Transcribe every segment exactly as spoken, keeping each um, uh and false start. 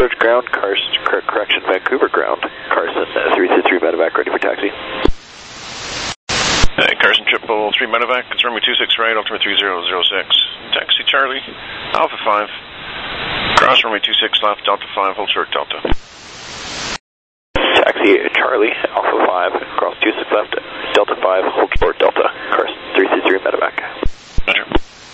Ground, Carson, cor correction, Vancouver Ground. Carson, uh, three three three medevac, ready for taxi. Hey, Carson, triple three medevac, it's runway two six right, altimeter three zero zero six. Taxi Charlie, Alpha five. Cross runway two six left, Delta five, hold short Delta. Taxi Charlie, Alpha five, cross two six left, Delta five, hold short Delta. Carson, three three three medevac. Roger.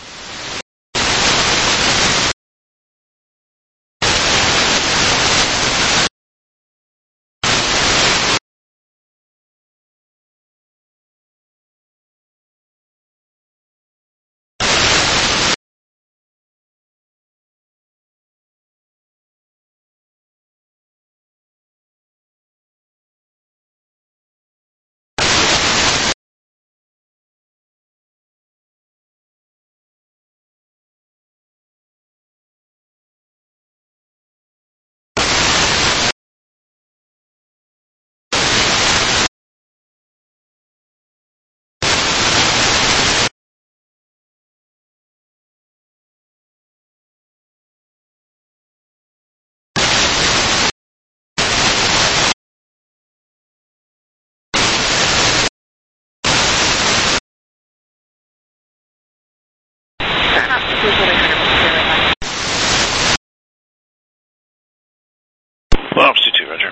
Well, altitude two, roger.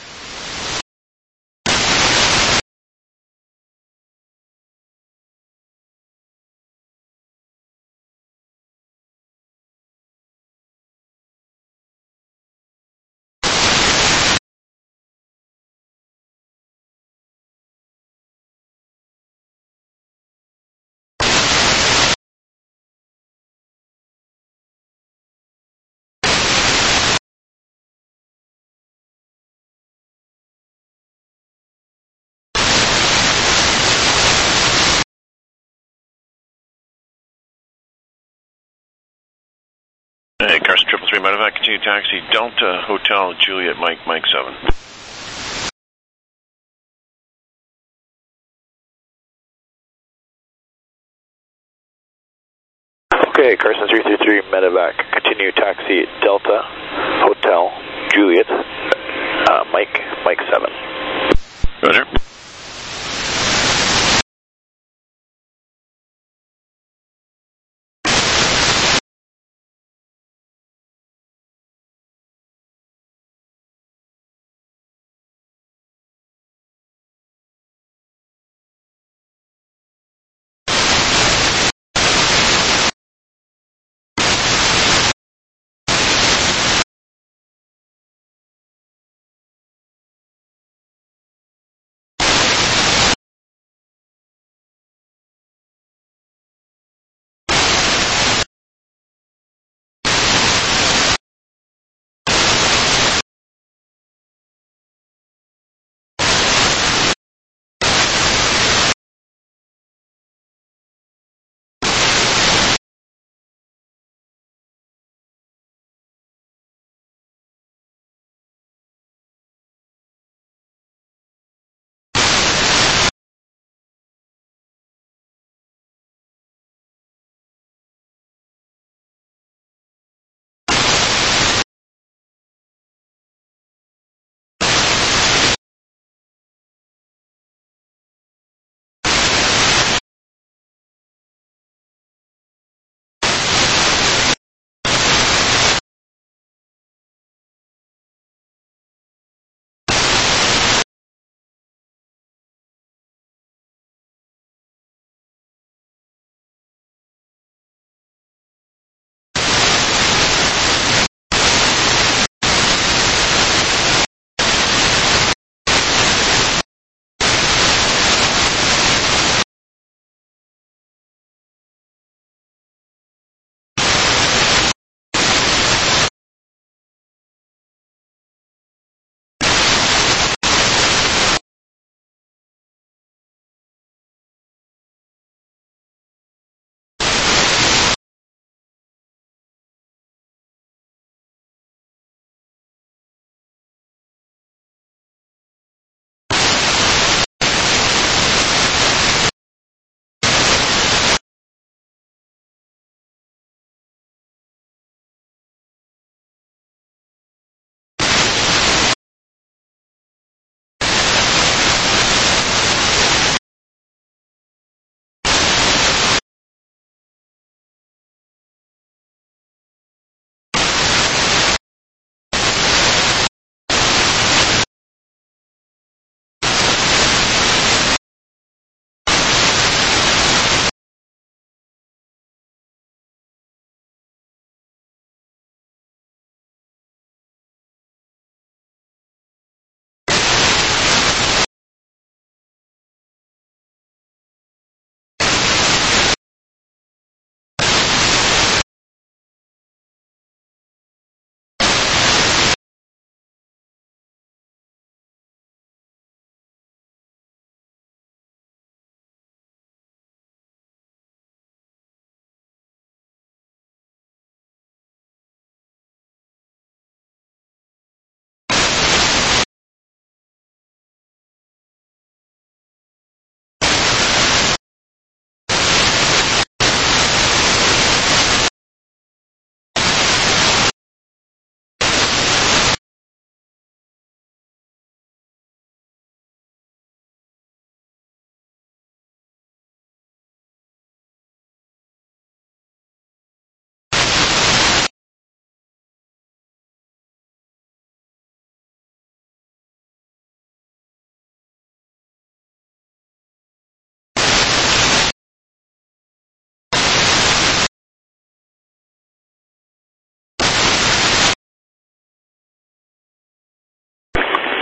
Hey, Carson, triple three medevac, continue taxi, Delta, Hotel, Juliet, Mike, Mike seven. Okay, Carson, three three three medevac, continue taxi, Delta, Hotel, Juliet, uh, Mike, Mike seven. Roger.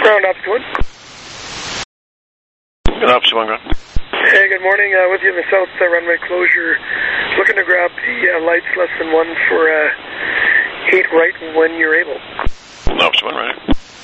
Ground Ops one. Good Ops one, go ahead. Hey, good morning. Uh, with you in the south uh, runway closure. Looking to grab the uh, lights less than one for uh, eight right when you're able. Ops one, right.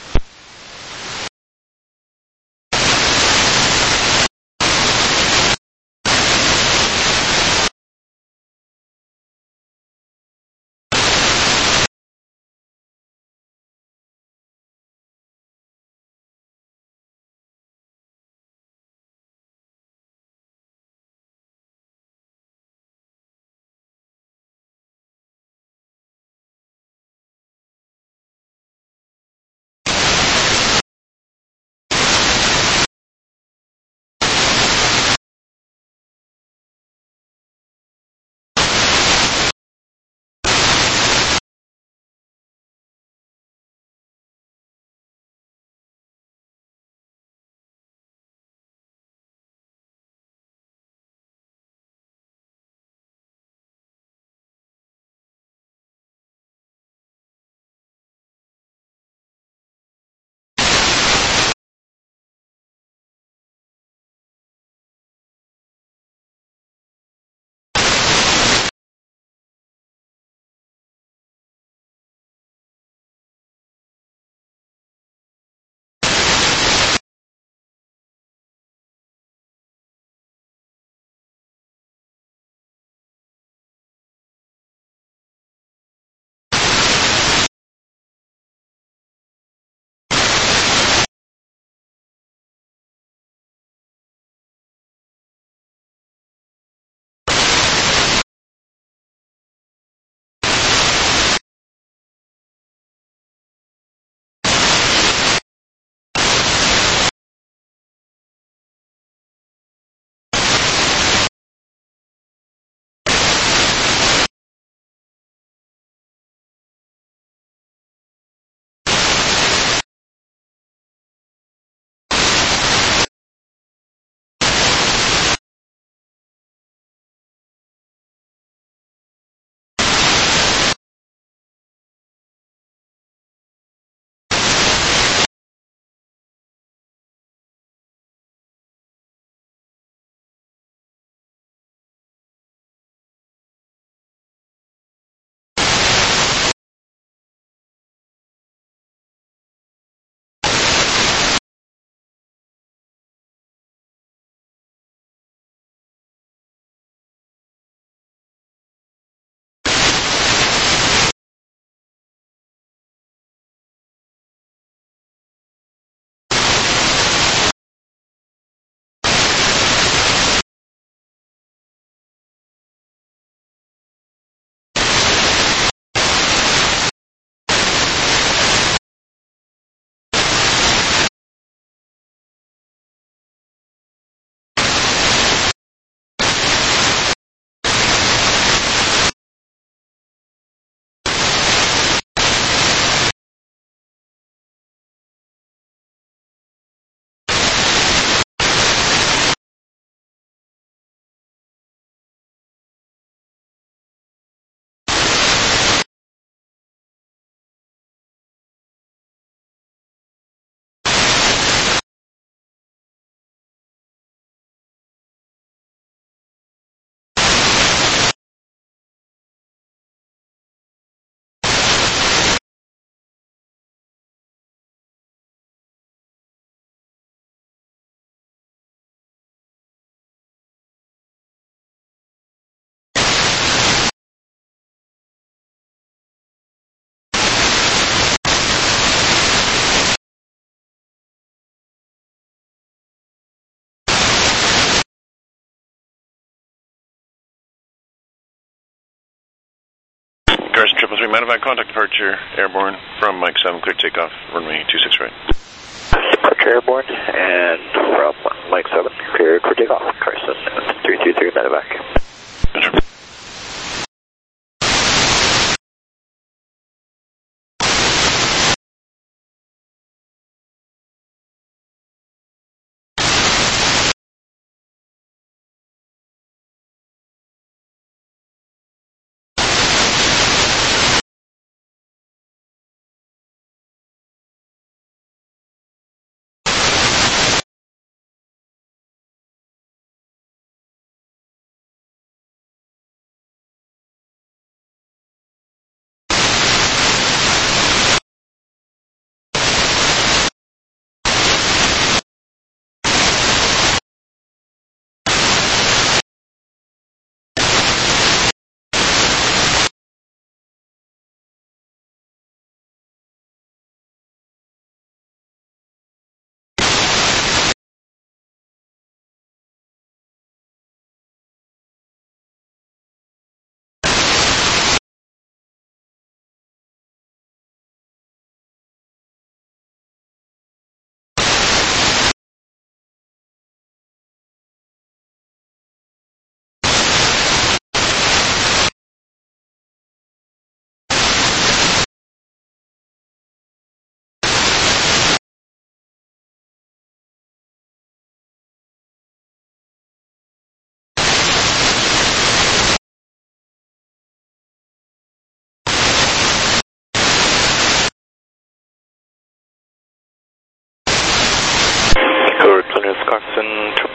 Garrison triple three, medevac, contact departure, airborne from Mike seven, clear takeoff, runway two six right. Departure airborne, and from Mike seven, clear for takeoff, Carson, three two three medevac. Good.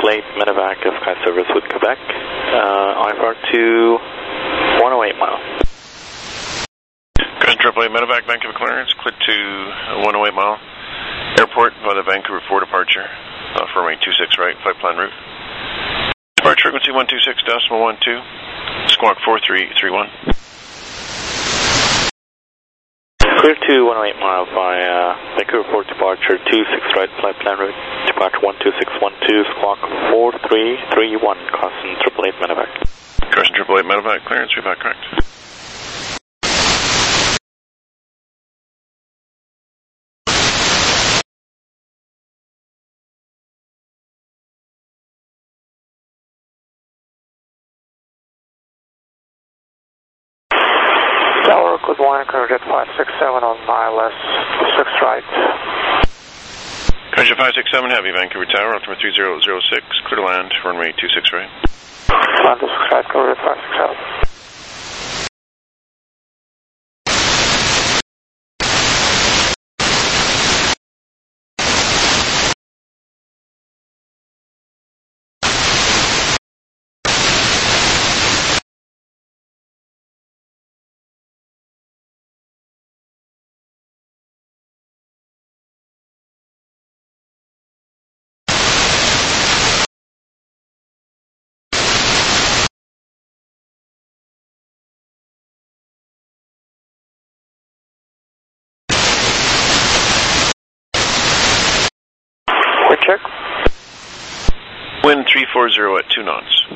triple eight medevac of Sky Service with Quebec. Uh, I R to one oh eight mile. Crescent triple eight medevac, Vancouver clearance, cleared to one oh eight mile. Airport by the Vancouver four departure, uh, for runway two six right, flight plan route. Departure frequency one two six decimal one two, squawk four three three one. Clear to one oh eight mile by uh, Vancouver four departure two six right, flight plan route, departure one two six one two, squawk four three three one, Crescent triple eight medevac. Crescent triple eight medevac, clearance, revac correct. Tower, good morning, Courage five six seven on I L S six right. Courage five six seven, Heavy, Vancouver Tower, altimeter three zero zero six, clear to land, runway two six right. Land to six right, Courage five six seven. Quick check. Wind three four zero at two knots.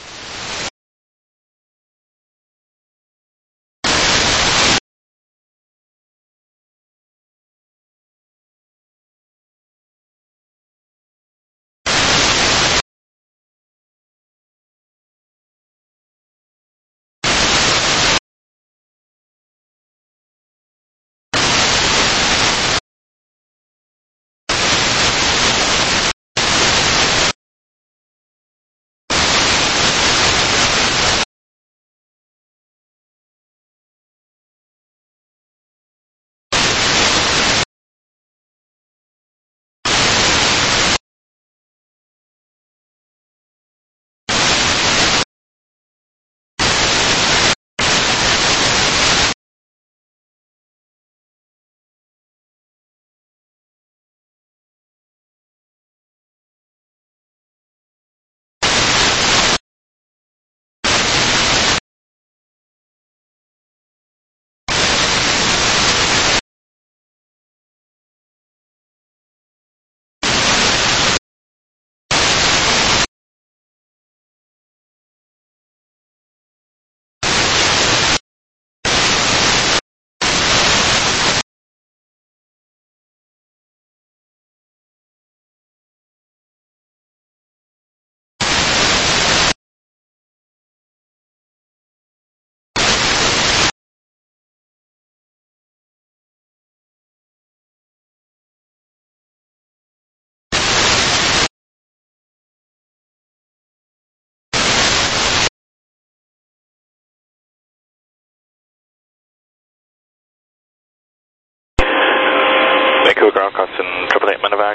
Vancouver ground Crescent triple eight medevac,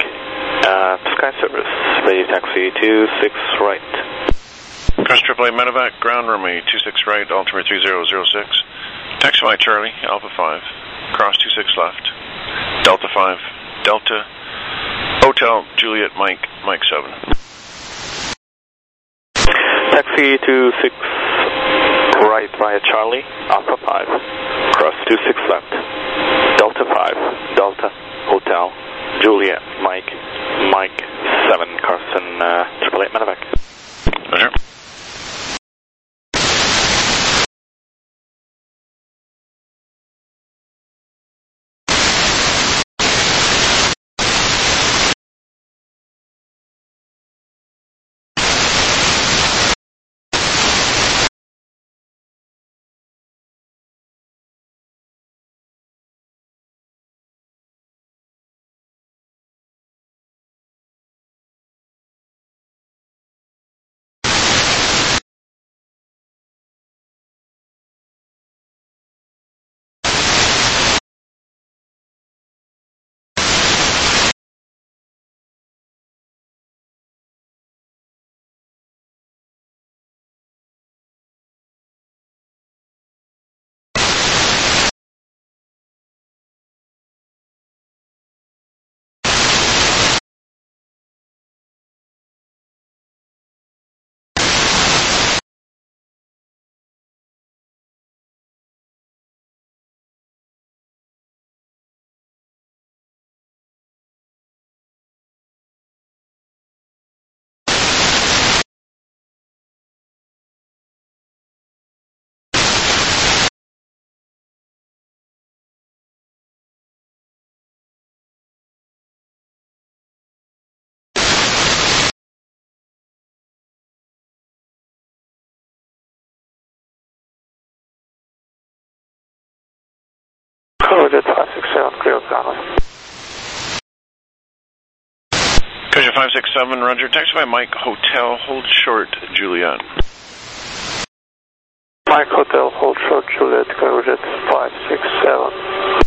uh, Sky Service, ready taxi two six right. Crescent triple eight medevac, ground runway two six right, altimeter three zero zero six. Taxiway Charlie, Alpha five, cross two six left, Delta five, Delta, Hotel, Juliet, Mike, Mike seven. Taxi two six right via Charlie, Alpha five, cross two six left, Delta five, Delta, Hotel, Juliet, Mike, Mike seven, Carson, uh, triple eight medevac. Roger. Courgette five six seven, clear runway. Courgette five six seven, roger. Taxiway Mike Hotel, hold short, Juliet. Mike Hotel, hold short, Juliet, Courgette five six seven.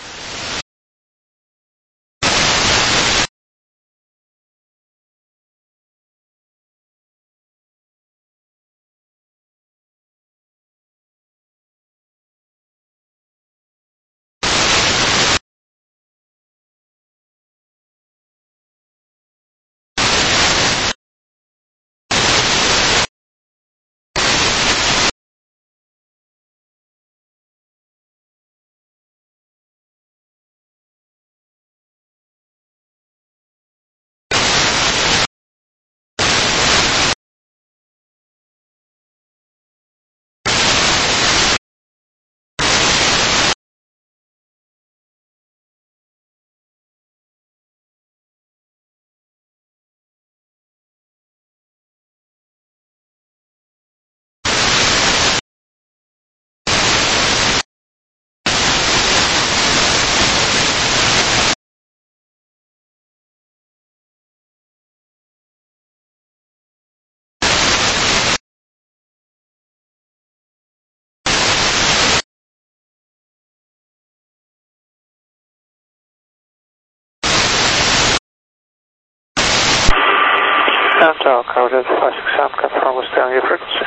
And Tower, Courgette five six seven, confirm with staying your frequency.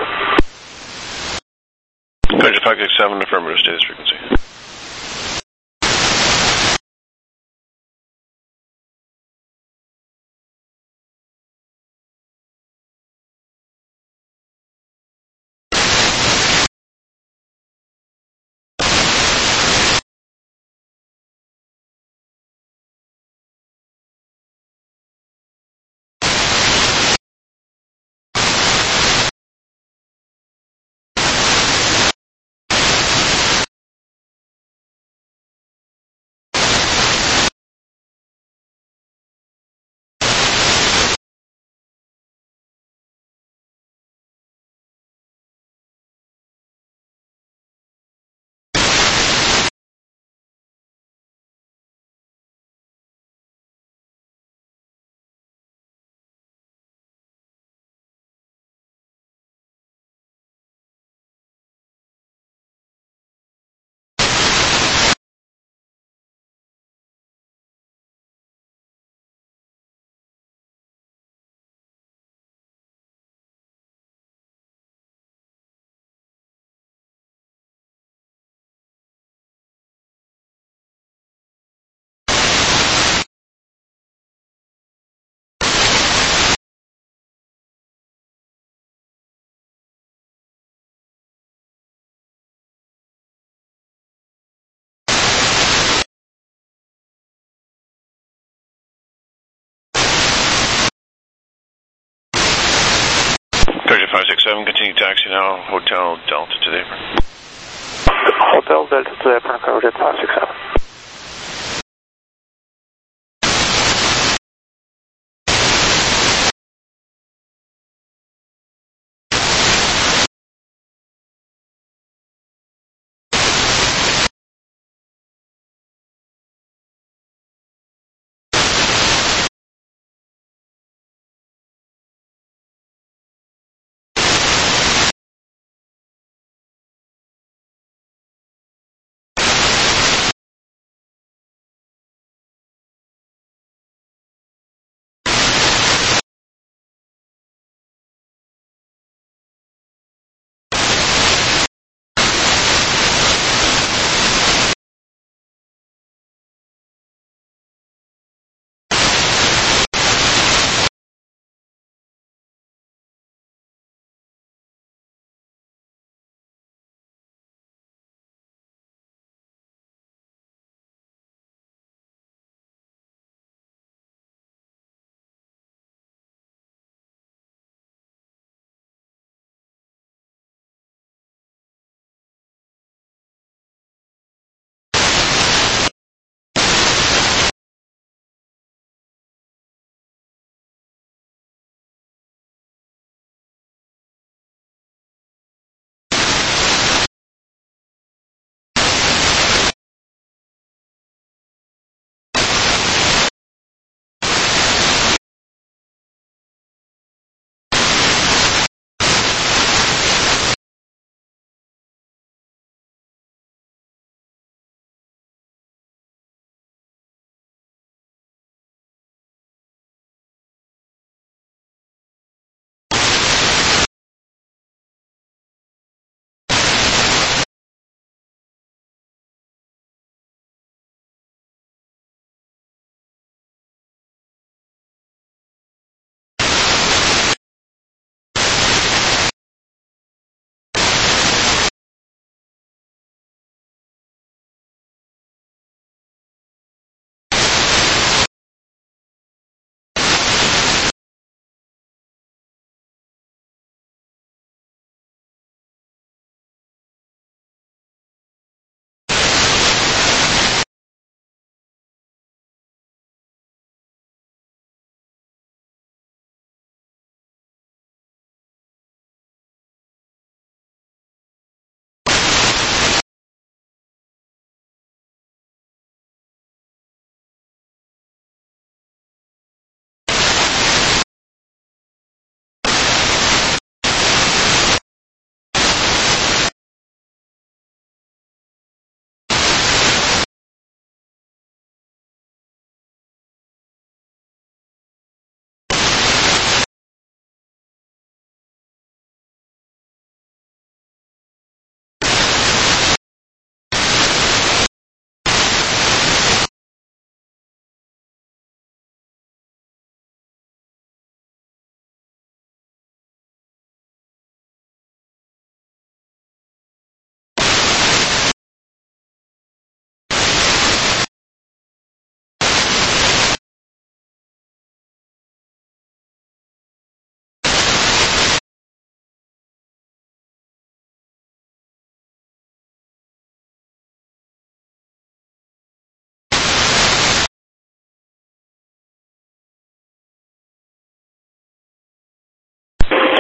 Courgette five six seven, affirmative, stay this frequency. Courgette five six seven, continue taxi now, Hotel Delta to the apron. Hotel Delta to the apron, Courgette five six seven.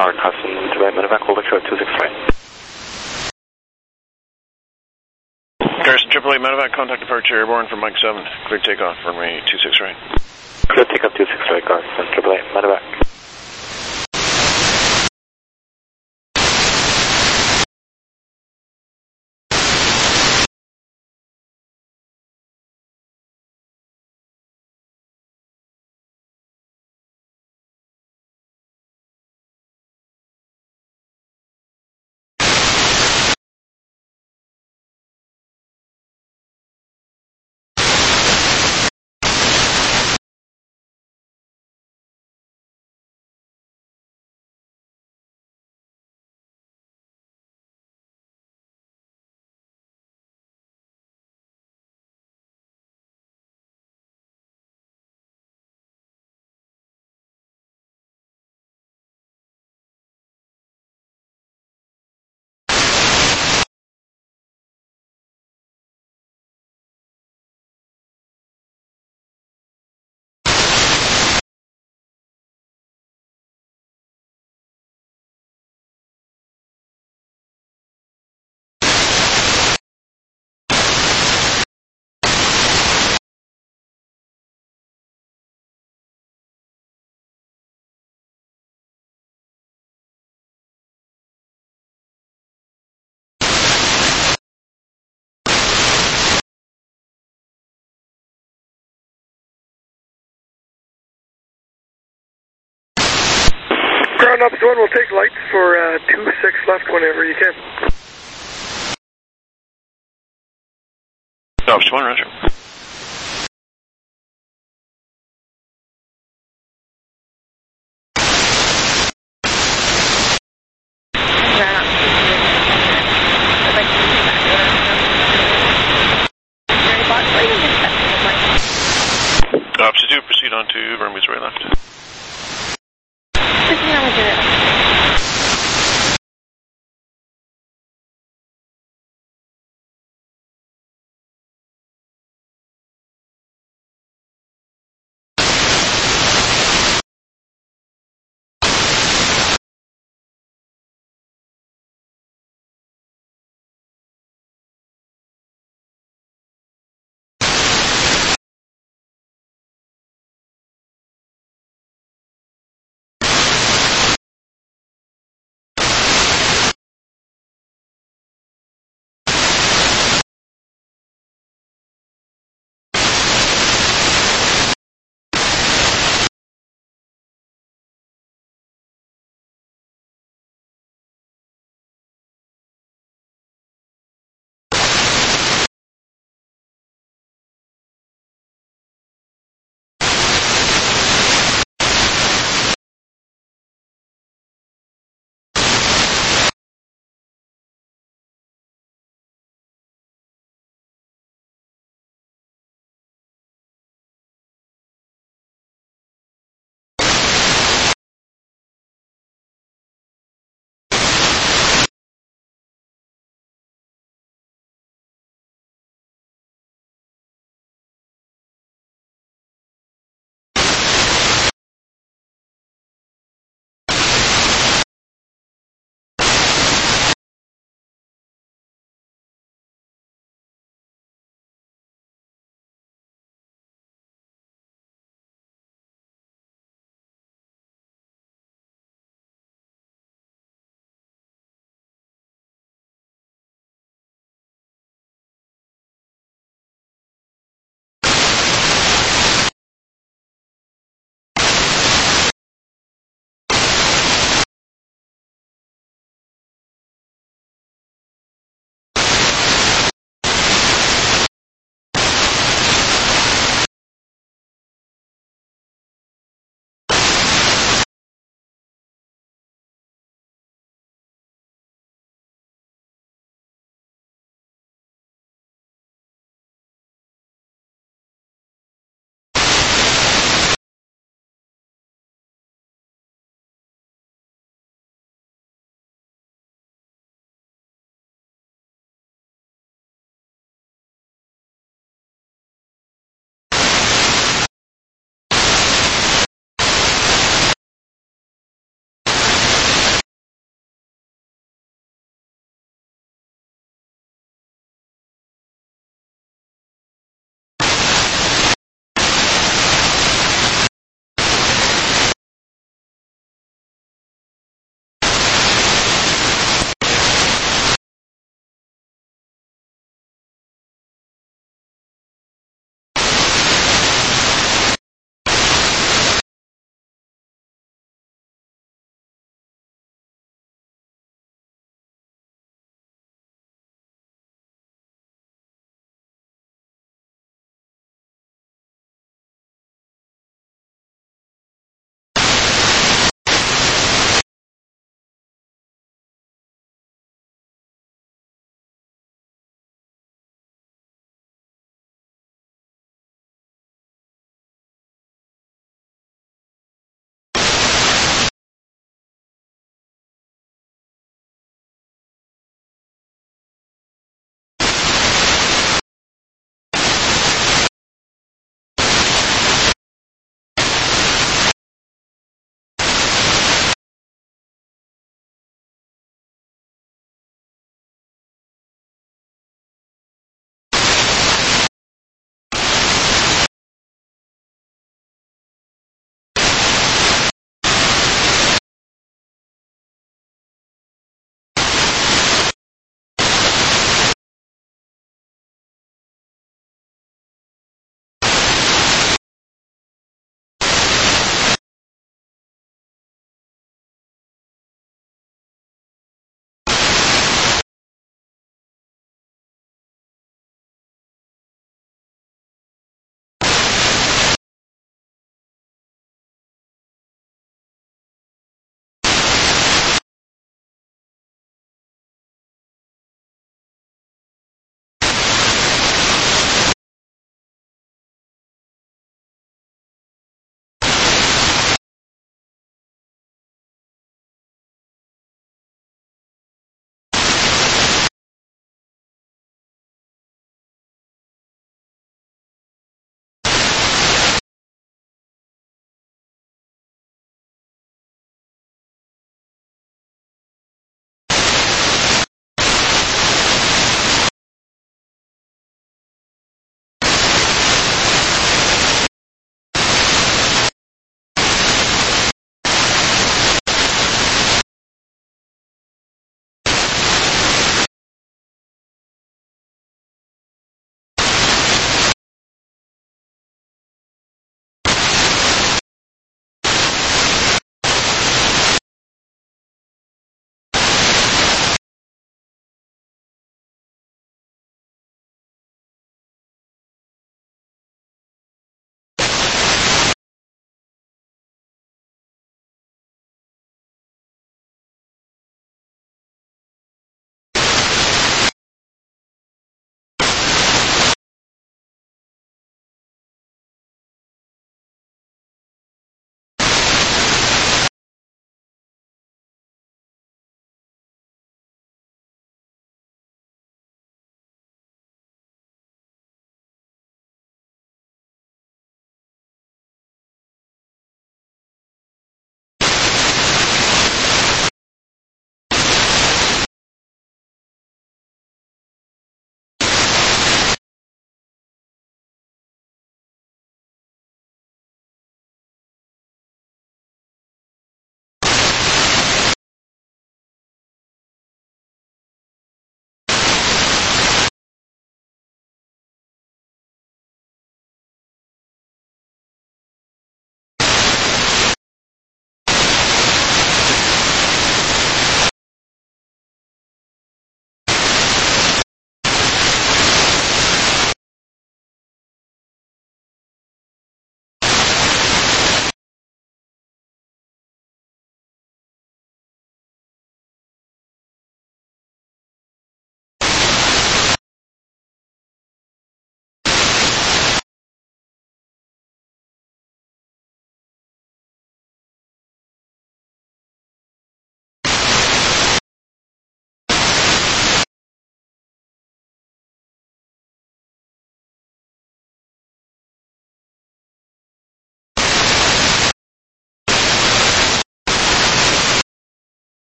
Tower Custom, Dubai Medevac, hold short two six right. Garrison triple eight Medevac, contact departure airborne from Mike seven. Clear takeoff, runway two six right. Clear takeoff two six right, Garrison triple eight Medevac. Ground Ops one will take lights for uh, two six left whenever you can. Ops one, roger. Ops two, proceed on to runway right left.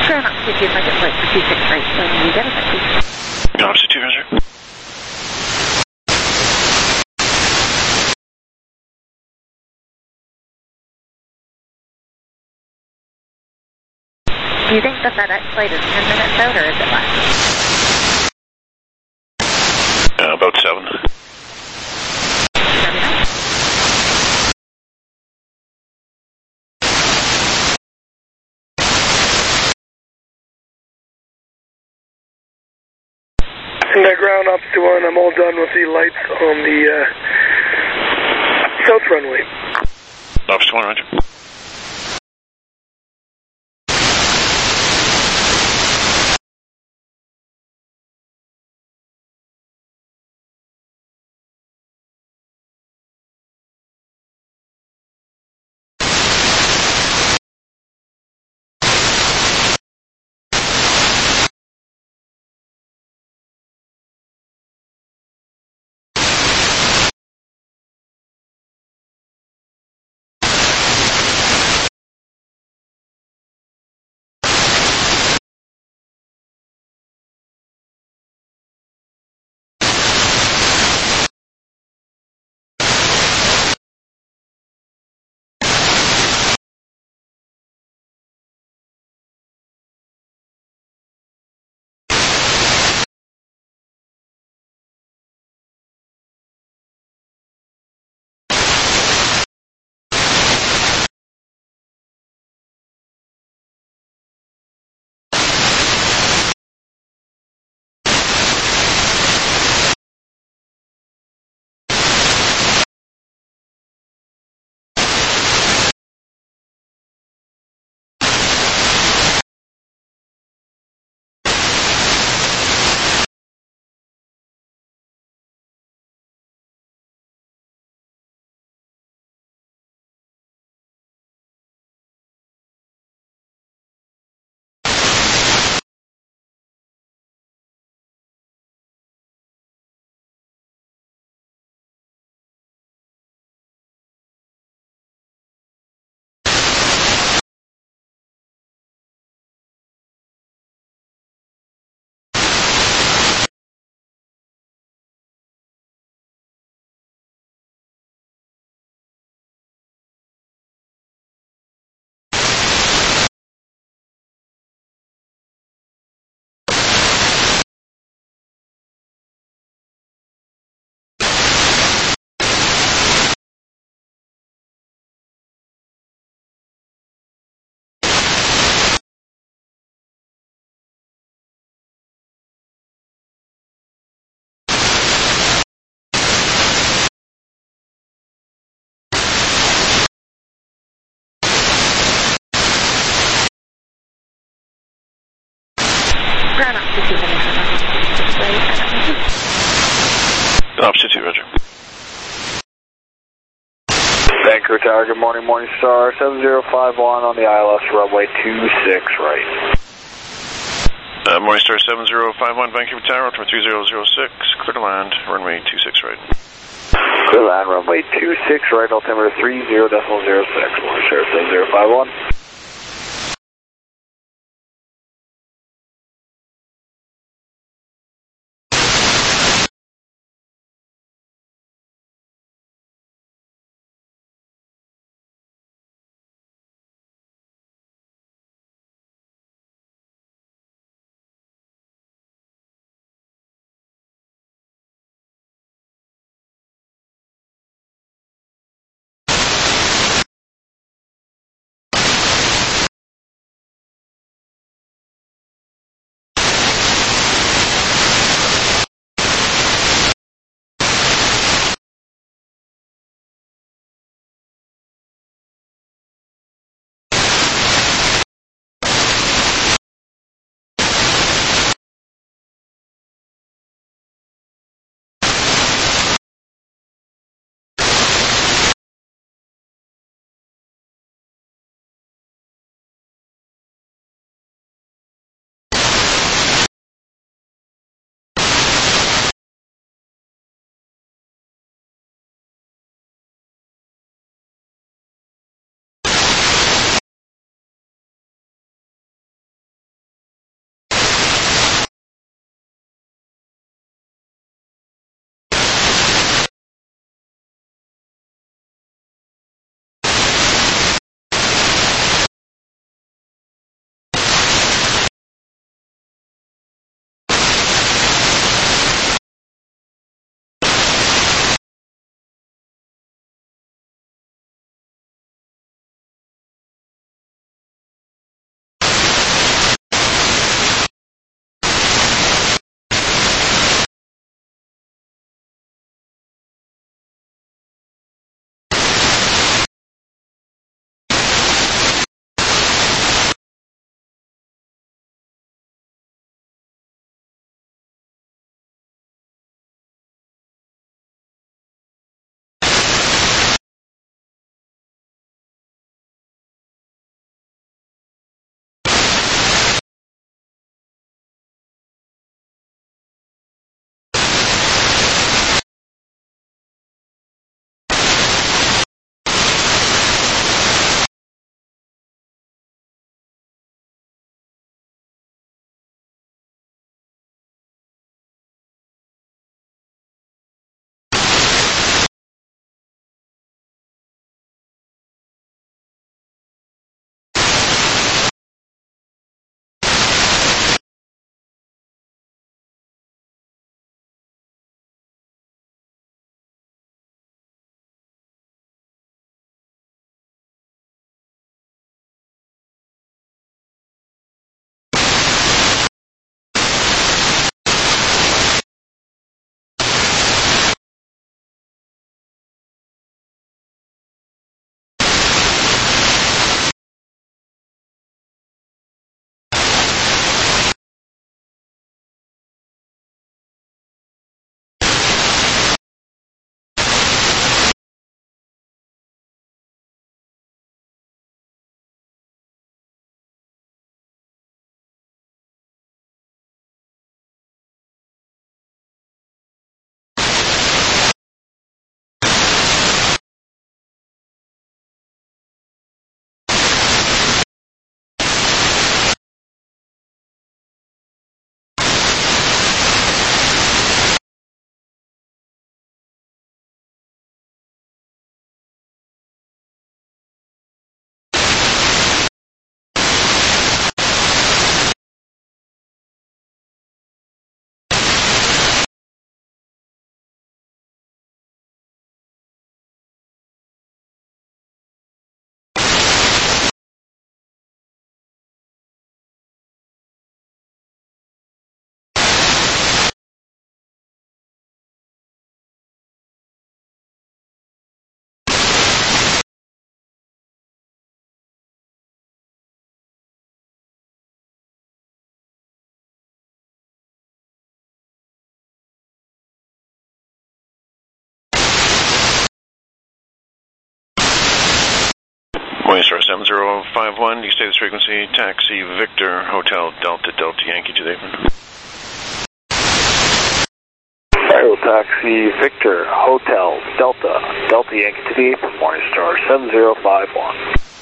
Ground altitude two, budget flight for two six right, so you get a taxi. Altitude two, Roger. Do you think the FedEx flight is ten minutes out, or is it less? Uh, about seven. Seven out? And uh, ground ops to one, I'm all done with the lights on the uh, south runway. Ops to one, Roger. Ground altitude two, right, Altitude two, Roger. Vancouver Tower, good morning, Morningstar, seven zero five one on the I L S runway two six right. Uh, Morningstar seven zero five one, Vancouver Tower, altimeter three zero zero six, clear to land, runway two six right. Clear land, runway two six right, altimeter three zero decimal zero six, Morningstar seven zero five one. Morning Star seven zero five one, do you stay this frequency? Taxi Victor Hotel Delta Delta Yankee to the apron. Aero Taxi Victor Hotel Delta Delta Yankee to the apron. Morning Star seven zero five one.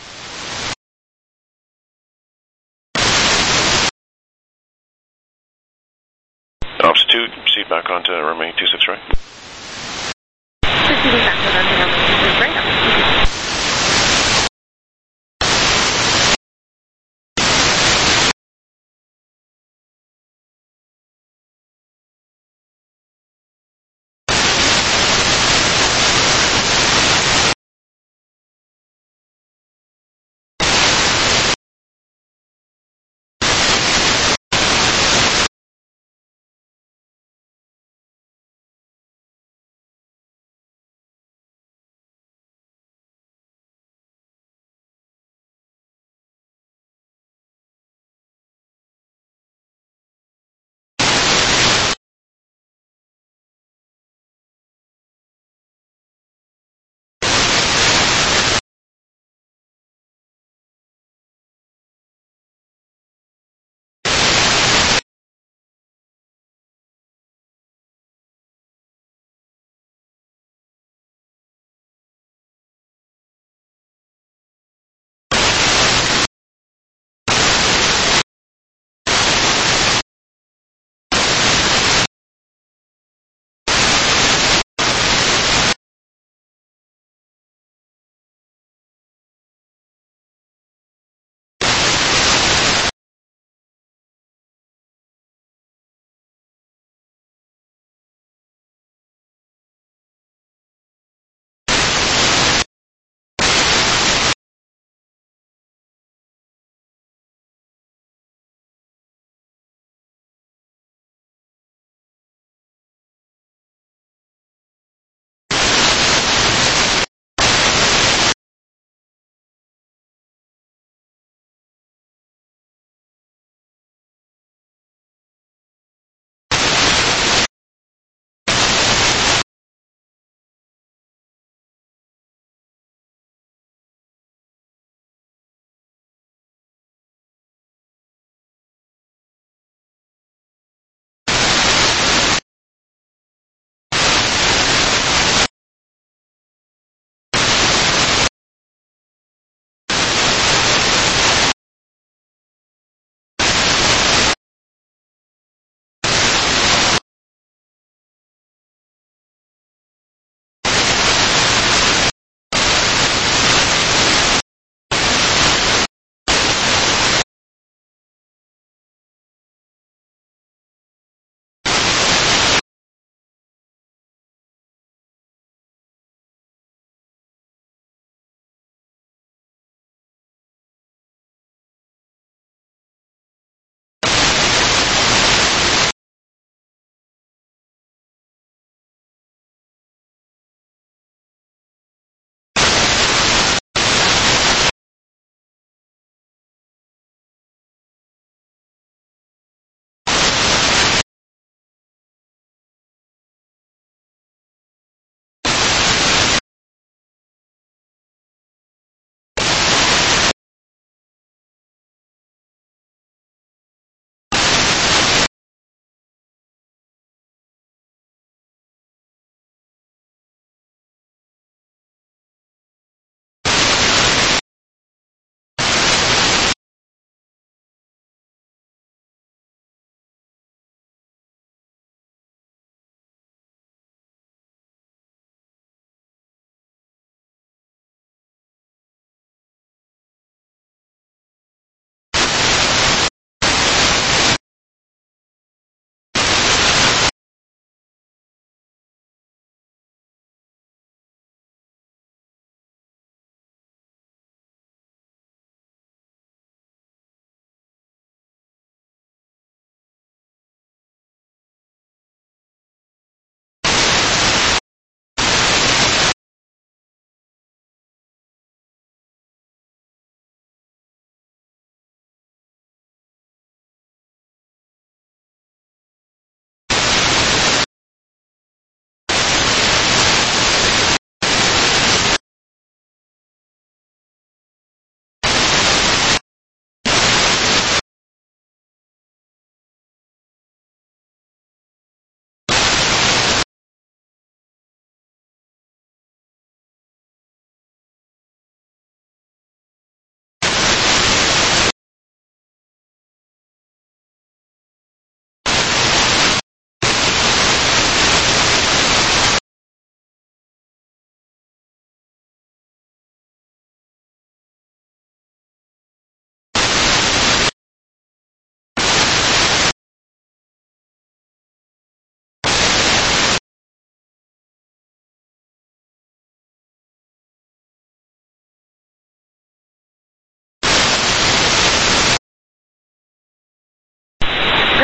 Altitude, seat back onto runway two six right. Proceeding back to runway two six right.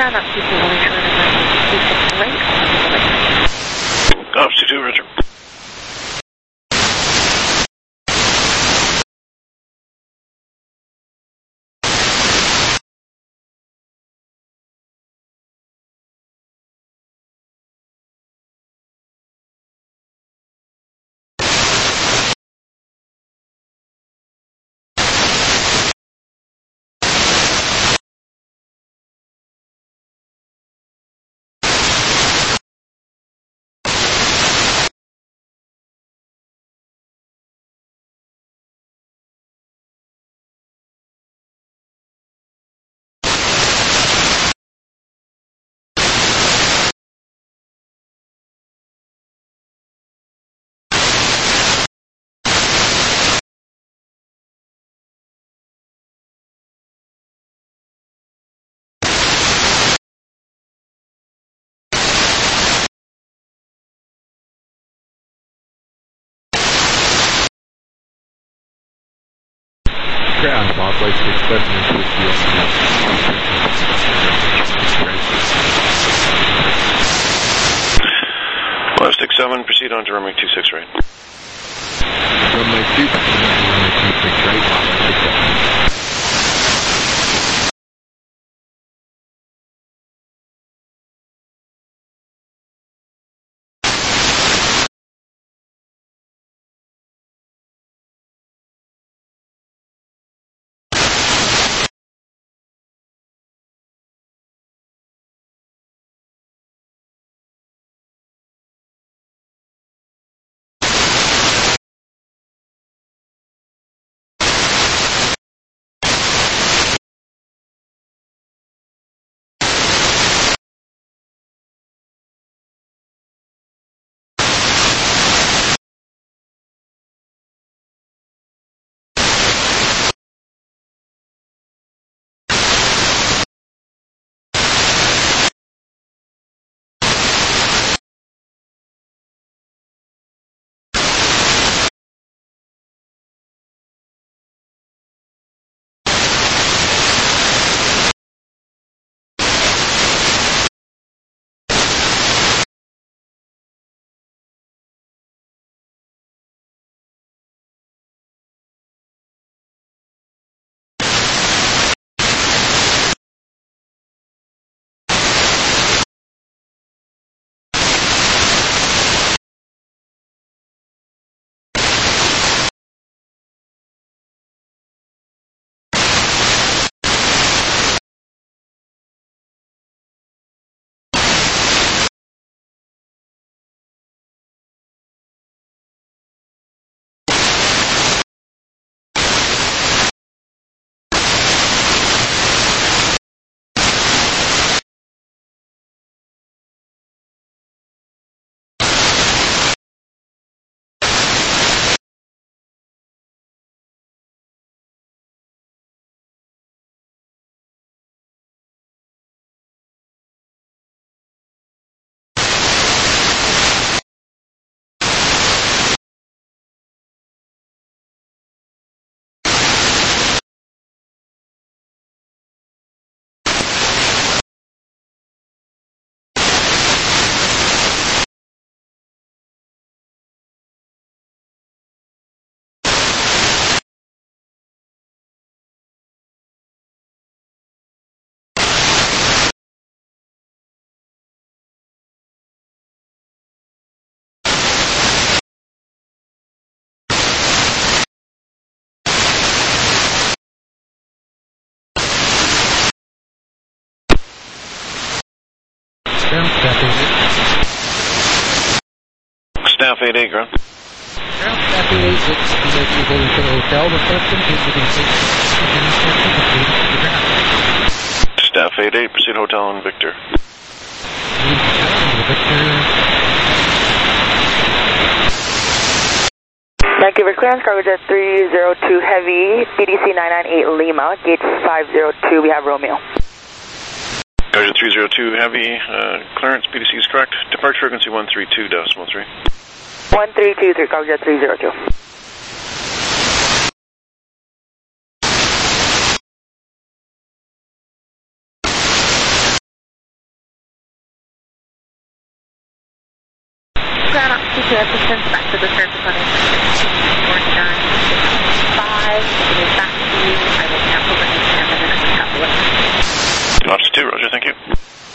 Ground up two two, one two six right, Ops two two, Roger. Ground, Bob, like to expect me to be five six seven, proceed on to runway two six right. Runway two six right, Bob, like to expect me. Staff eight eight, ground. Ground staff eight eight six, you go to the hotel, the first one is within six the ground. Staff eight eight, proceed hotel on Victor. Vancouver clearance, cargo jet three zero two Heavy, B D C nine nine eight Lima, gate five zero two, we have Romeo. Cargo jet three zero two Heavy, uh, clearance, B D C is correct. Departure frequency one three two decimal three. one three two three, cargo jet three zero two. ground oxygen assistance back to the surface on four nine six five. It is back to you. I will cancel the next ten minutes. Copy. Lots two, Roger, thank you.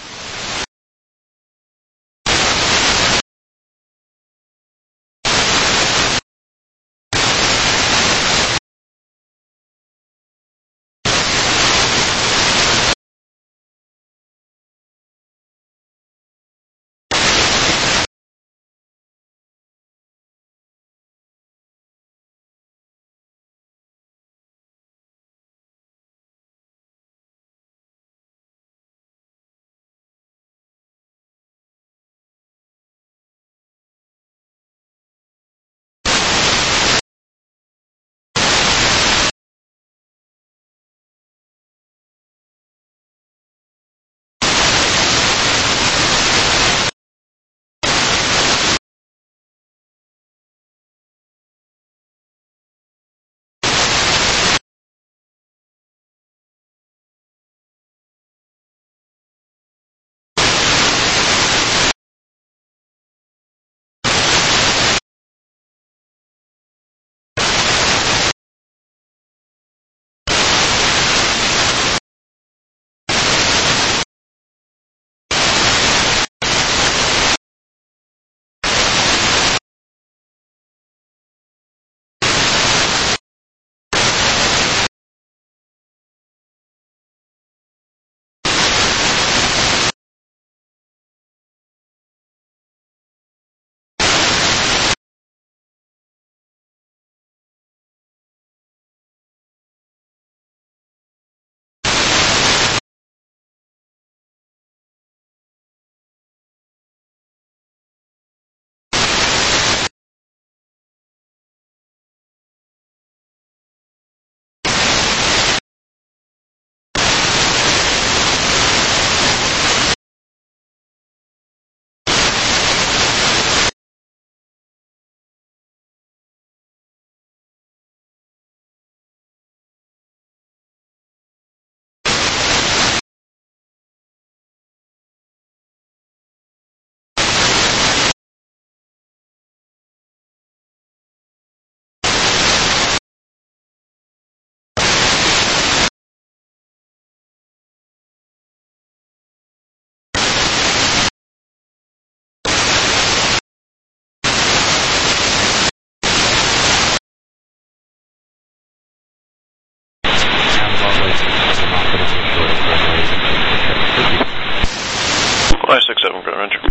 five six seven, Ground Ranger.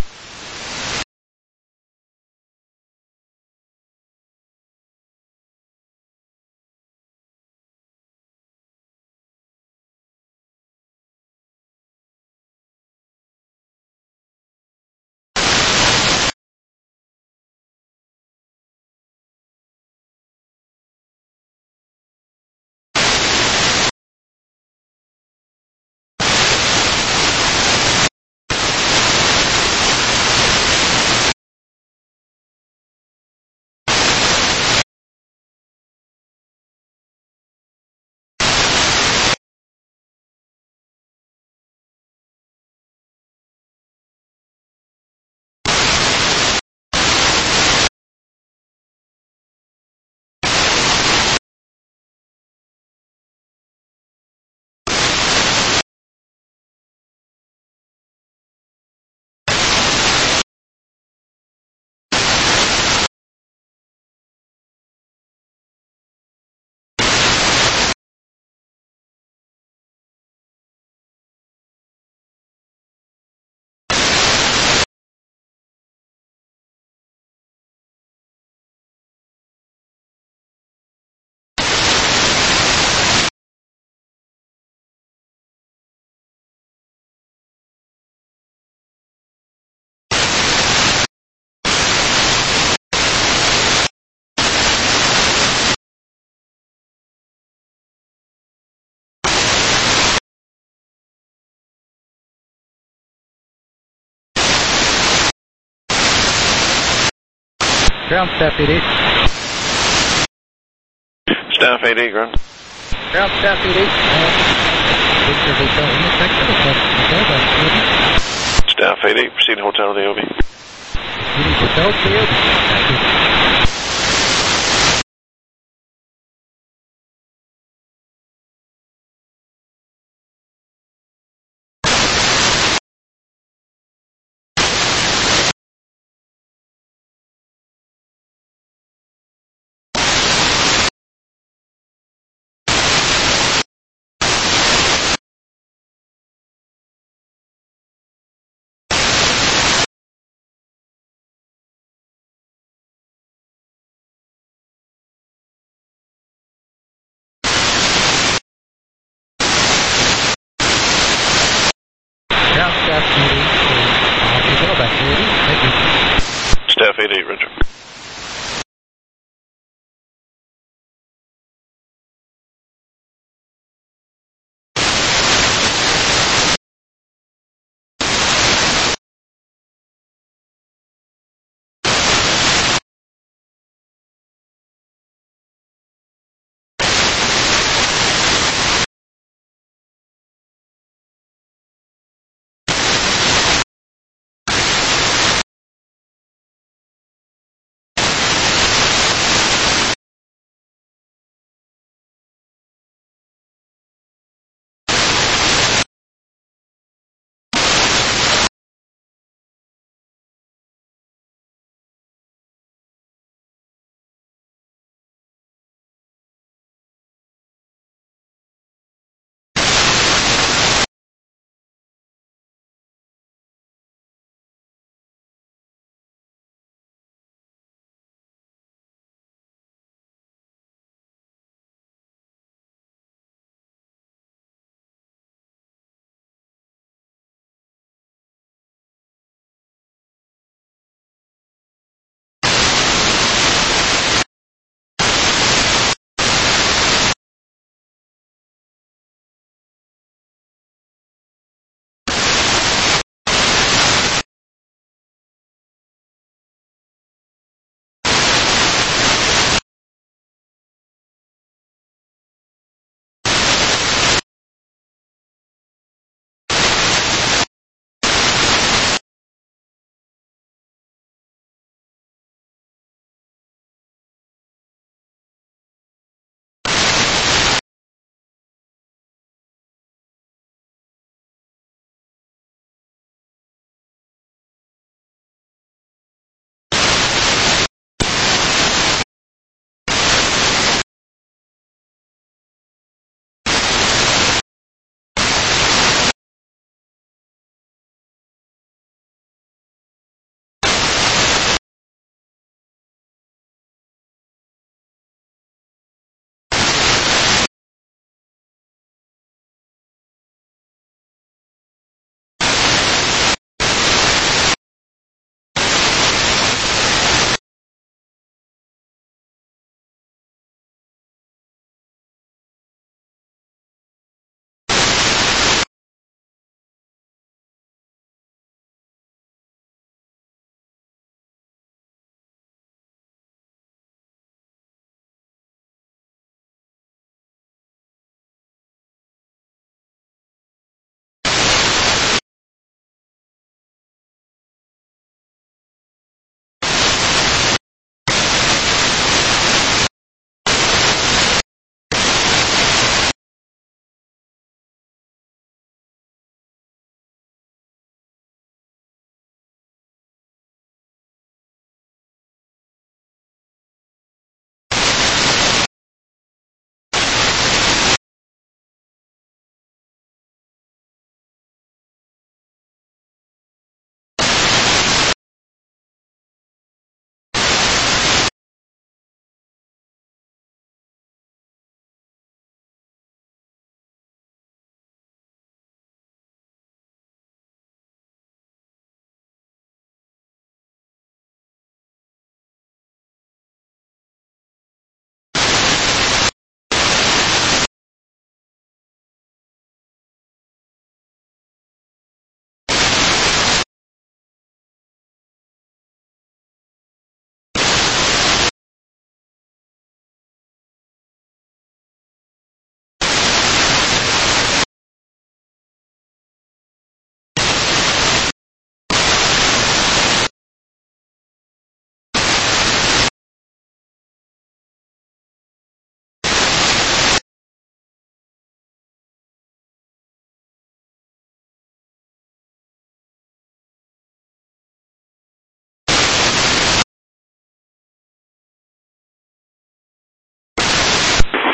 Ground staff eight eight. Staff eight eight, ground. Ground staff eight eight. Victor Hotel in the section. Hotel, that's Staff eight eight, proceed hotel to the O B. Proceeding hotel. Hotel clear. Thank you. Ground staff meeting. Uh, back to eighty. Thank you. Staff eight eight, Roger.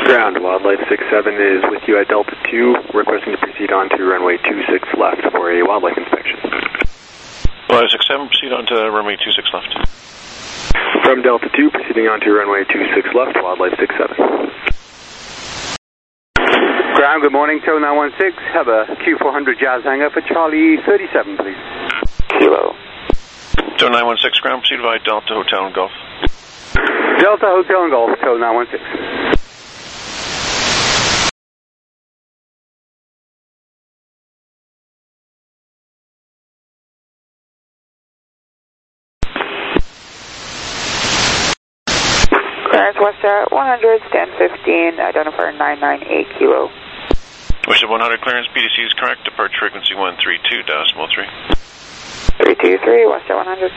Ground, Wildlife six seven is with you at Delta two, requesting to proceed on to runway two six left for a wildlife inspection. Wildlife six seven, proceed on to runway two six left. From Delta two, proceeding on to runway two six left, Wildlife six seven. Ground, good morning, Tow nine one six, have a Q four hundred Jazz hangar for Charlie thirty-seven, please. Kilo. Tow nine one six, ground, proceed via Delta Hotel and Golf. Delta Hotel and Golf, Tow nine one six. Clearance Western one hundred, stand fifteen, identifier nine nine eight kilo. Western one hundred clearance, B D C is correct, departure frequency one three two decimal three. three two three, Western one hundred.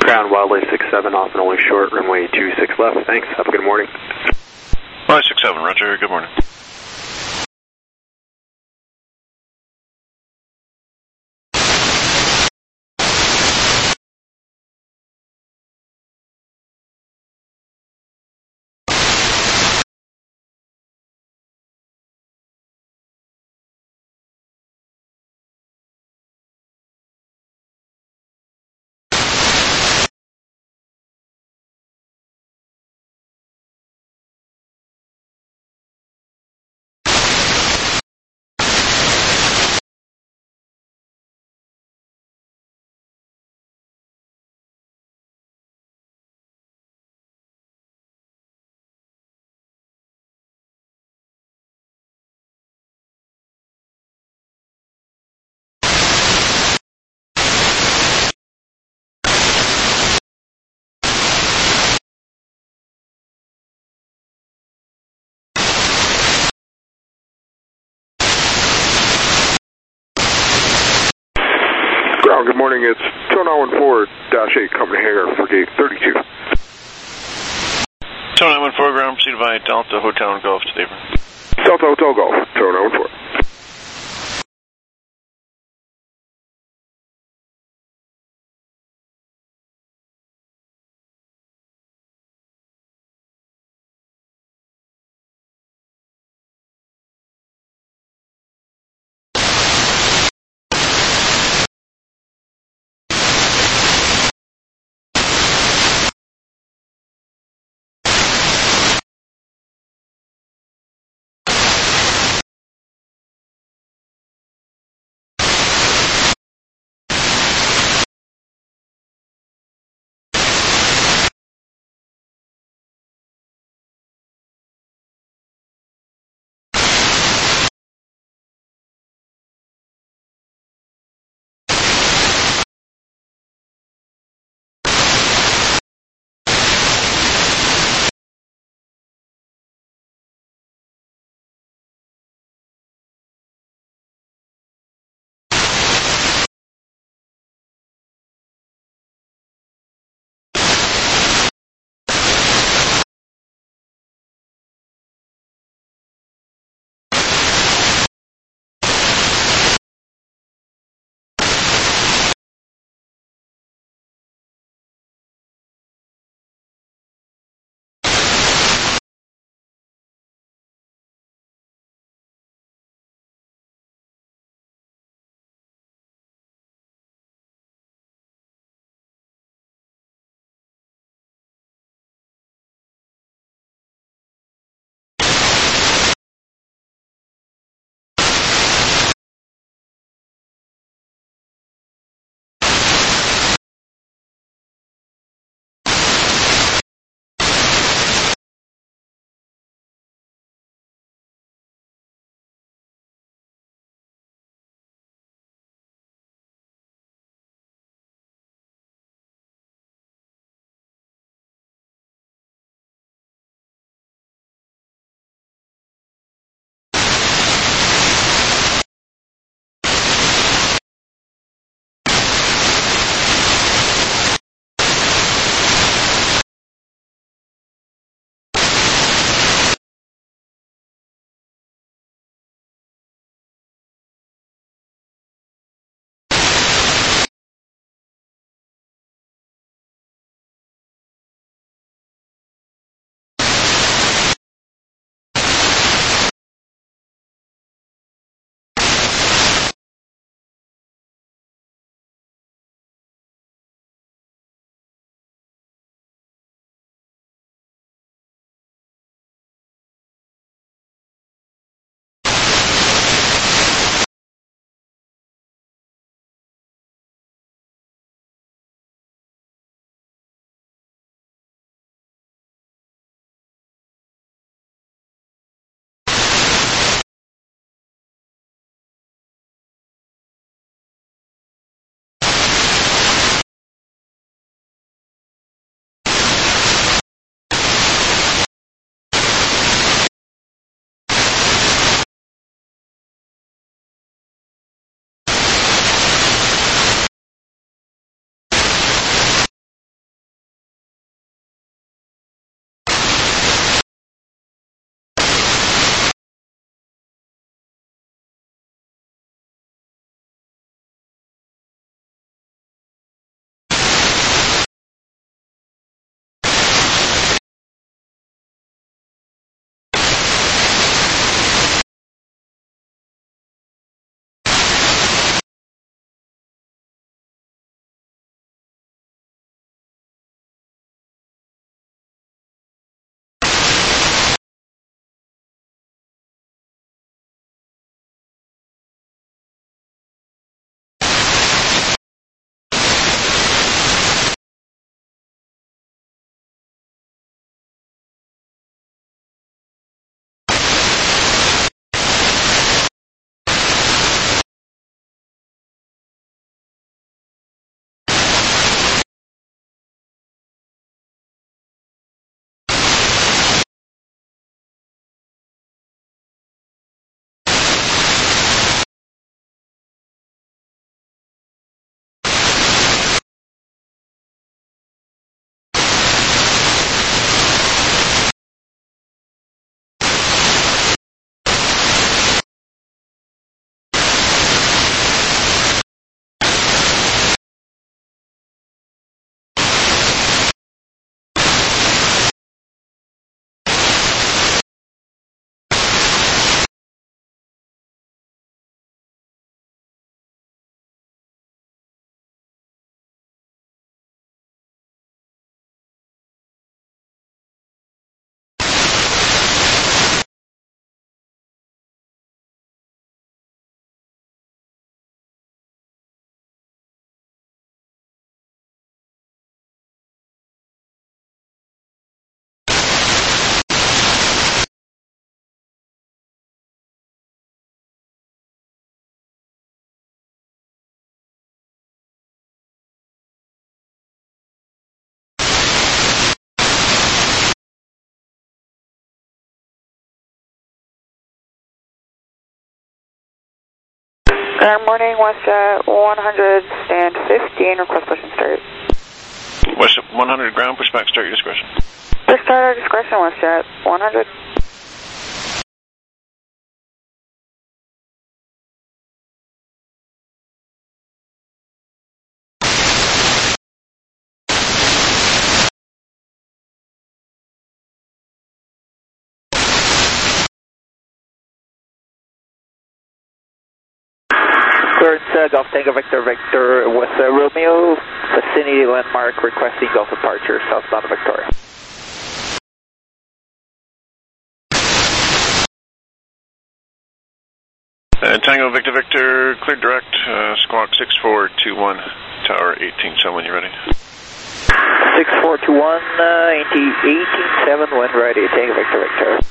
Ground Wildlife six seven, off and only short, runway two six left. Thanks. Have a good morning. Wildlife six seven, roger. Good morning. Good morning, it's two nine one four dash eight, Company Hangar for gate thirty-two. two nine one four, ground, proceed via Delta Hotel and Golf to Daybreak. Delta Hotel Golf, two nine one four. Good morning, WestJet one hundred, stand fifteen, request push and start. WestJet one hundred ground, push back, start your discretion. Push start our discretion, WestJet one hundred. Clearance, uh, Golf Tango Victor Victor with uh, Romeo, vicinity landmark requesting Golf departure, southbound of Victoria. Uh, Tango Victor Victor, cleared direct, uh, squawk six four two one, tower eighteen seven when you're ready. six four two one, uh, eighteen seven when ready, Tango Victor Victor.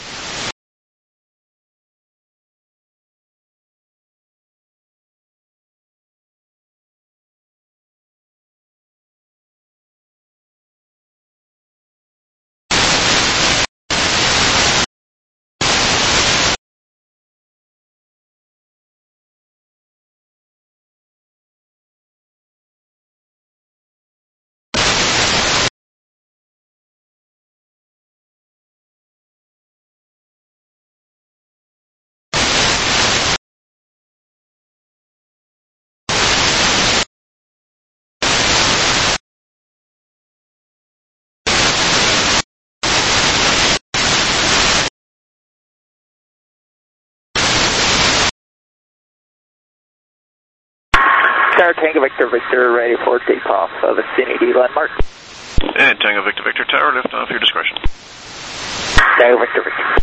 Tower Tango Victor Victor, ready for takeoff, uh, vicinity landmark. And Tango Victor Victor, tower lift off your discretion. Tango Victor Victor.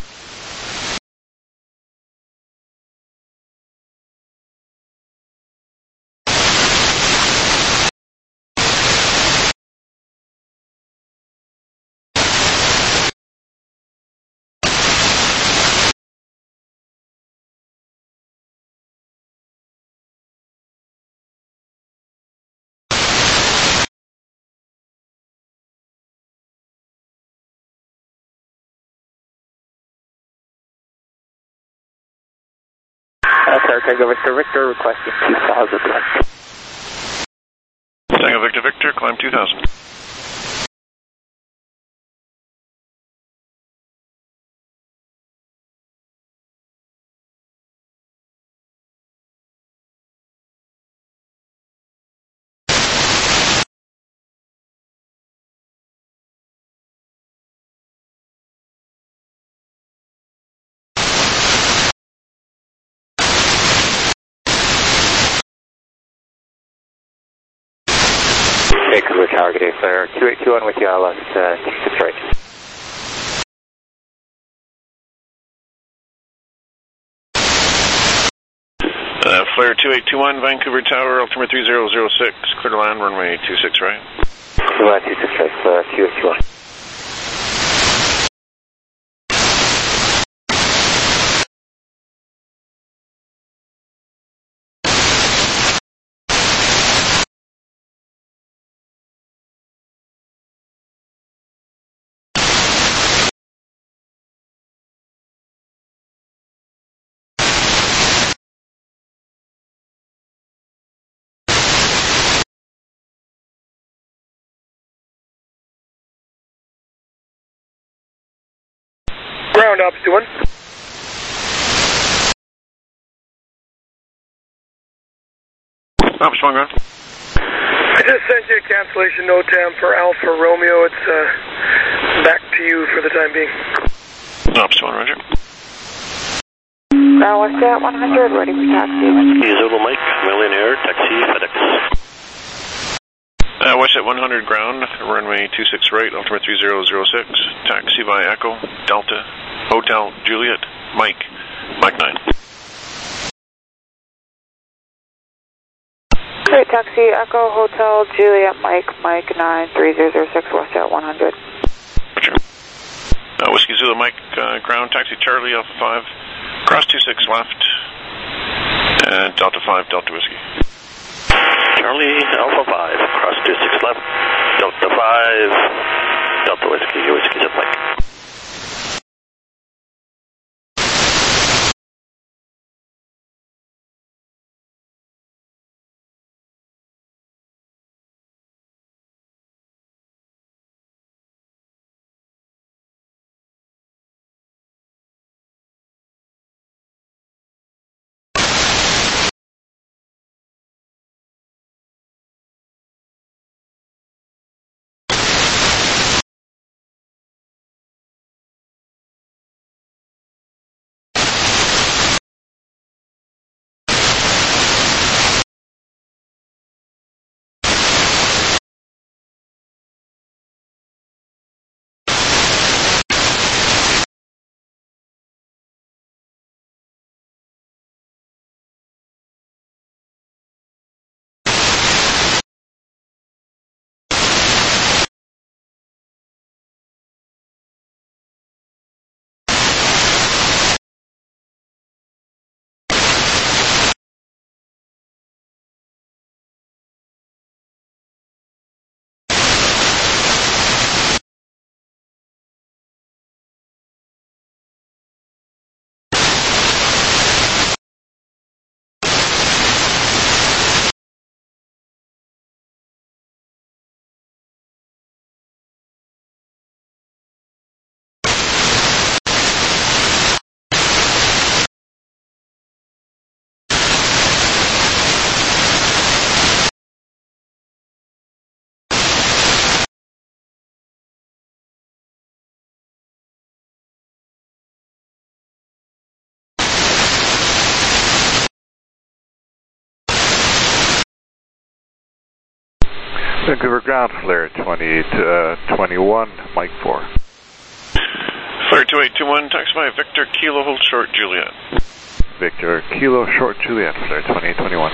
Uh, Tower Tango Victor Victor, requesting two thousand left. Tango Victor Victor, climb two thousand. Vancouver Tower, good day, sir. two eight two one with you, I'll let uh, six right. Uh, Flare two eight two one, Vancouver Tower, altimeter three zero zero six, clear to land, runway two six right. Clear to land two six right, uh, two eight two one. Ground ops to one. Ops one ground. I just sent you a cancellation note, Tam, for Alpha Romeo. It's uh, back to you for the time being. Ops one, roger. Now WestJet one hundred, ready for taxi. Zulu Mike, Millionaire, taxi, FedEx. Uh, WestJet one hundred ground, runway two six right, altimeter three zero zero six, taxi by Echo, Delta, Hotel, Juliet, Mike, Mike nine. Great, taxi, Echo, Hotel, Juliet, Mike, Mike nine, three zero zero six, WestJet one hundred. Roger. Uh, Whiskey Zulu Mike, uh, ground, taxi Charlie, Alpha five, cross two six left, and Delta five, Delta Whiskey. Charlie, Alpha five, cross two six left, Delta five, Delta Whiskey, Whiskey Zip Mike. Vancouver ground, flare twenty to uh, twenty-one, Mike four. Flare two eight two one, taxify Victor Kilo, hold short Juliet. Victor Kilo, short Juliet, flare twenty-eight twenty-one.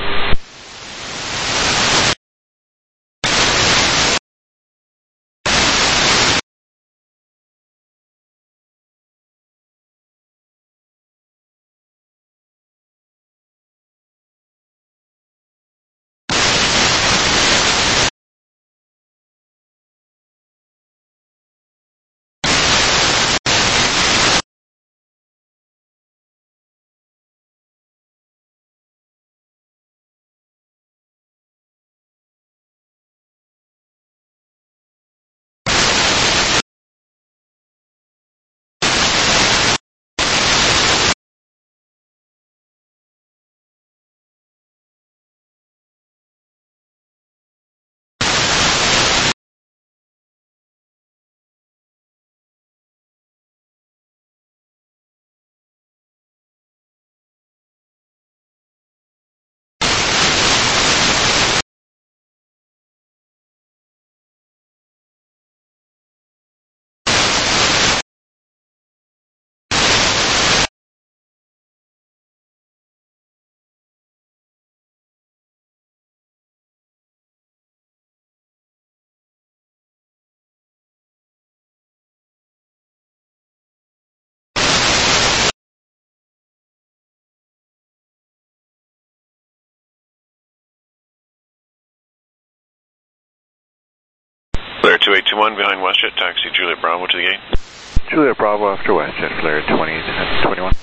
Flare two eight two one, behind WestJet, taxi Juliet Bravo to the gate. Juliet Bravo after WestJet, flare twenty to twenty-one.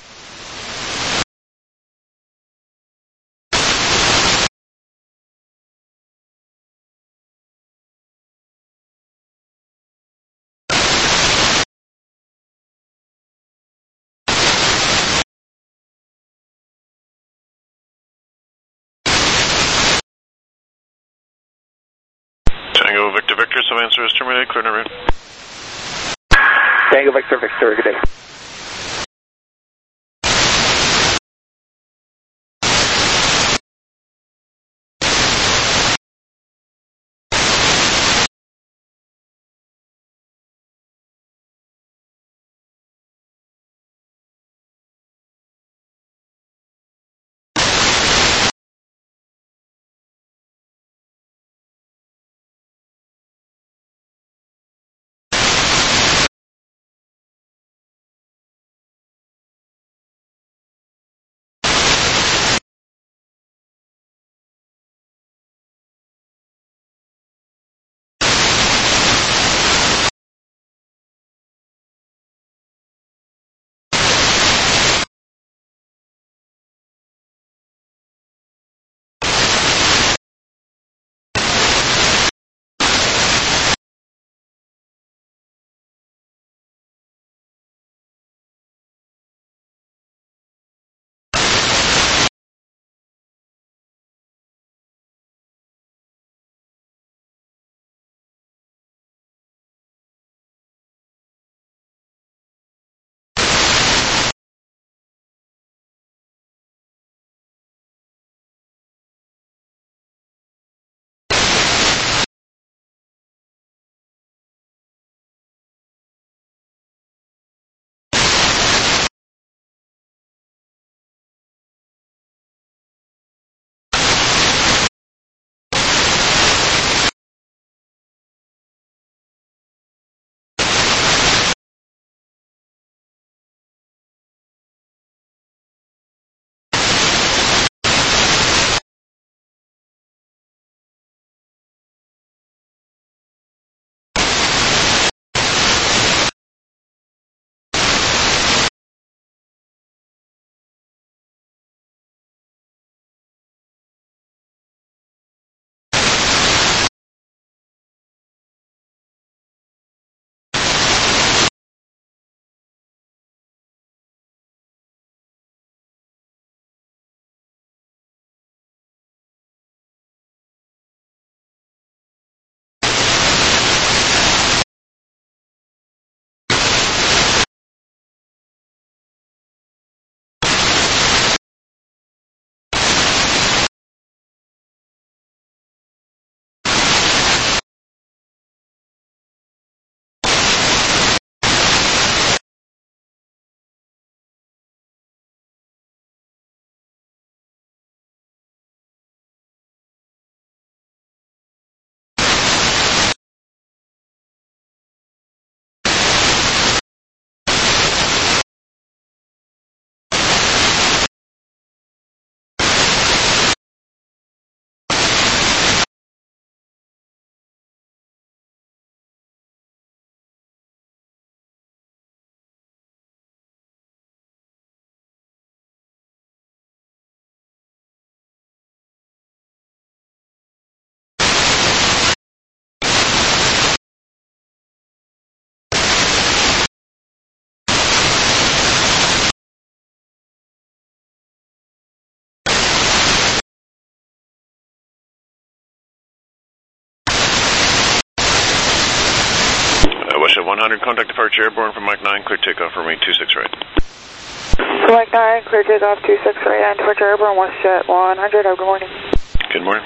Tango Victor Victor, some answer is terminated, clear en route. Tango Victor Victor, good day. one hundred, contact departure airborne from Mike nine, clear takeoff for me, two six right. Mike nine, clear takeoff, two six right, and departure airborne, WestJet one hundred, good morning. Good morning.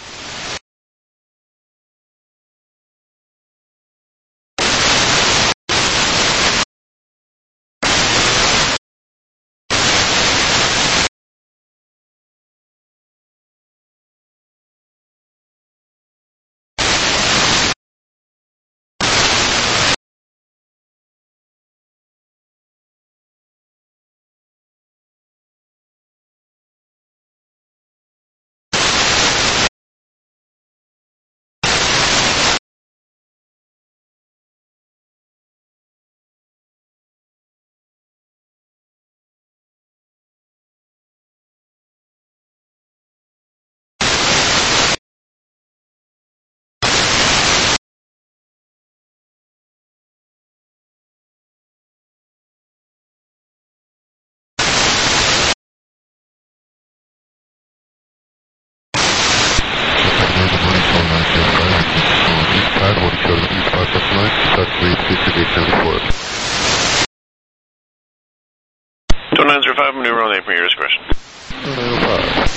nine zero five, maneuver on the apron, your discretion. nine zero five.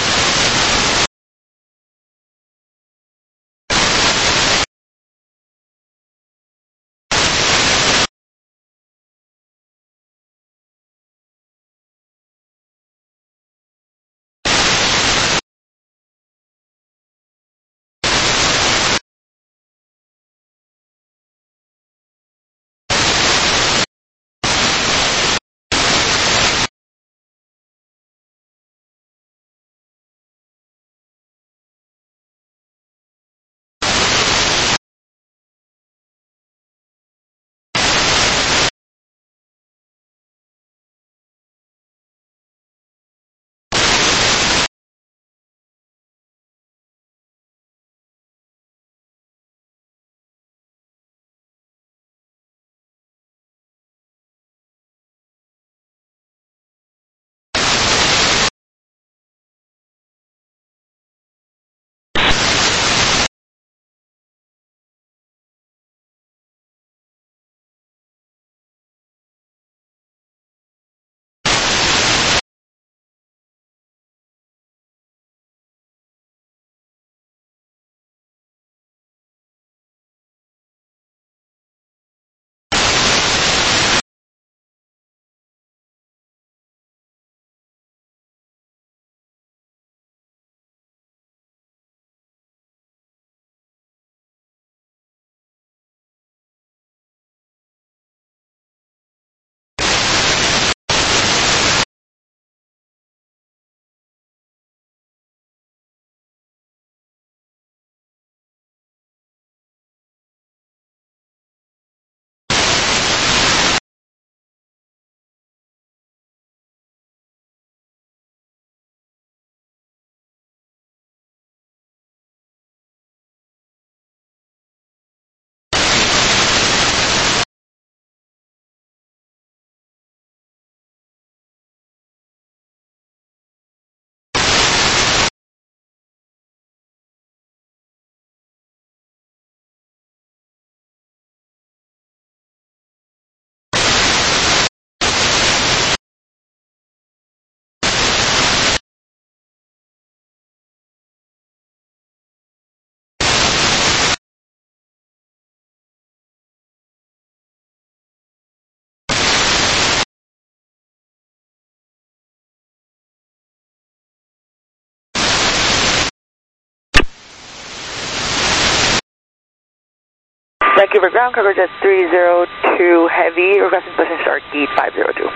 Vancouver ground coverage at three zero two heavy, requesting position start gate five zero two.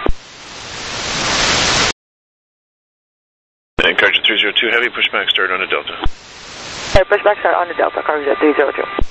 And coverage at three zero two heavy, pushback start on the Delta. Hey, pushback start on the Delta, coverage at three zero two.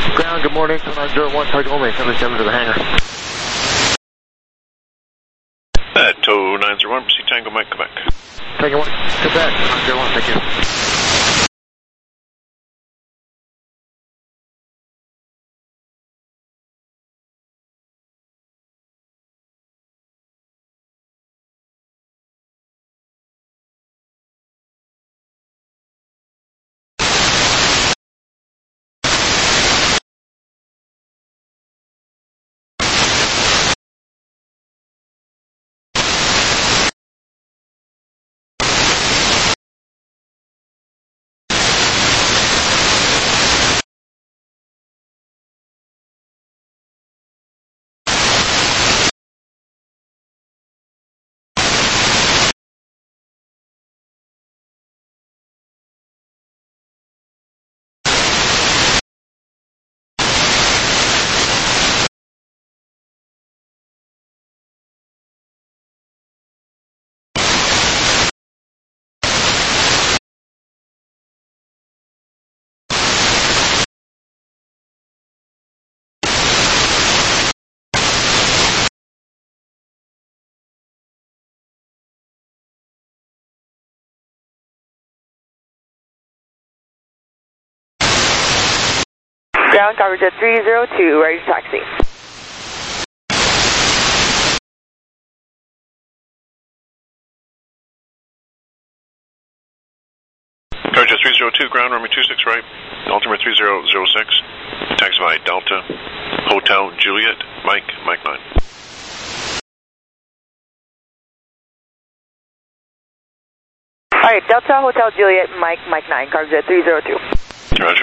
Ground, good morning. two nine zero one, target only, seven seven to the hangar. Uh, Tow nine zero one, proceed Tango Mike, Quebec. Tango one, Quebec, two nine zero one, thank you. Ground coverage at three zero two, ready to taxi. Coverage at three zero two, ground runway two six right, altimeter three zero zero six, taxi by Delta, Hotel Juliet, Mike, Mike nine. Alright, Delta Hotel Juliet, Mike, Mike nine, coverage at three zero two. Roger.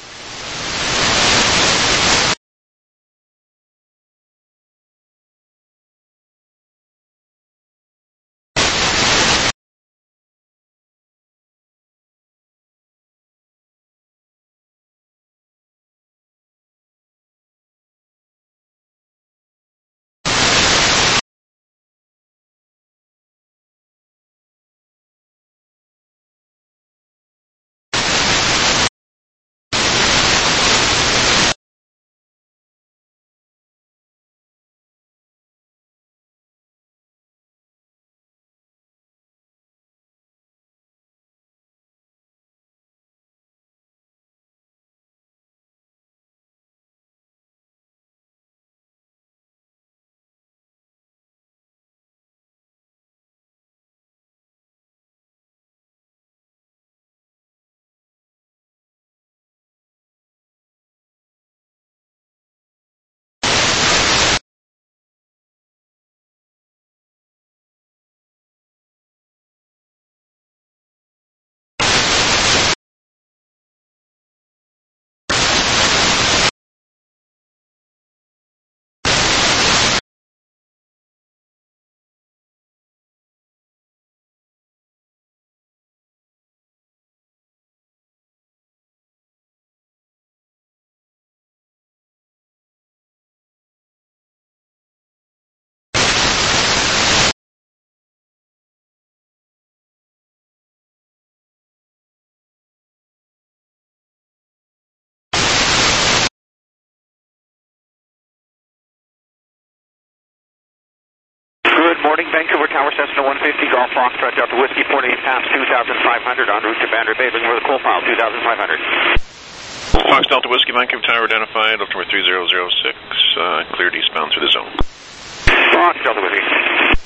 Good morning, Vancouver Tower, Cessna one fifty, Golf Foxtrot, Delta Whiskey, forty-eight past two thousand five hundred, en route to Bandar Bay, bring over the coal pile, two thousand five hundred. Fox Delta Whiskey, Vancouver Tower identified, altimeter three zero zero six, uh, cleared eastbound through the zone. Fox Delta Whiskey.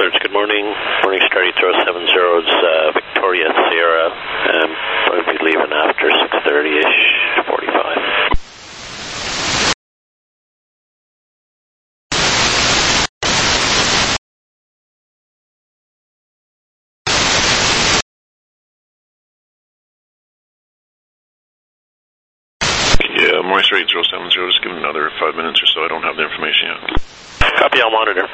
Clearance, good morning. Morning Star eight zero seven zero, it's uh, Victoria Sierra. Um, I'll be leaving after six thirty-ish, forty-five. Yeah, Morning Star eight zero seven zero, just give me another five minutes or so. I don't have the information yet. Copy, I'll monitor.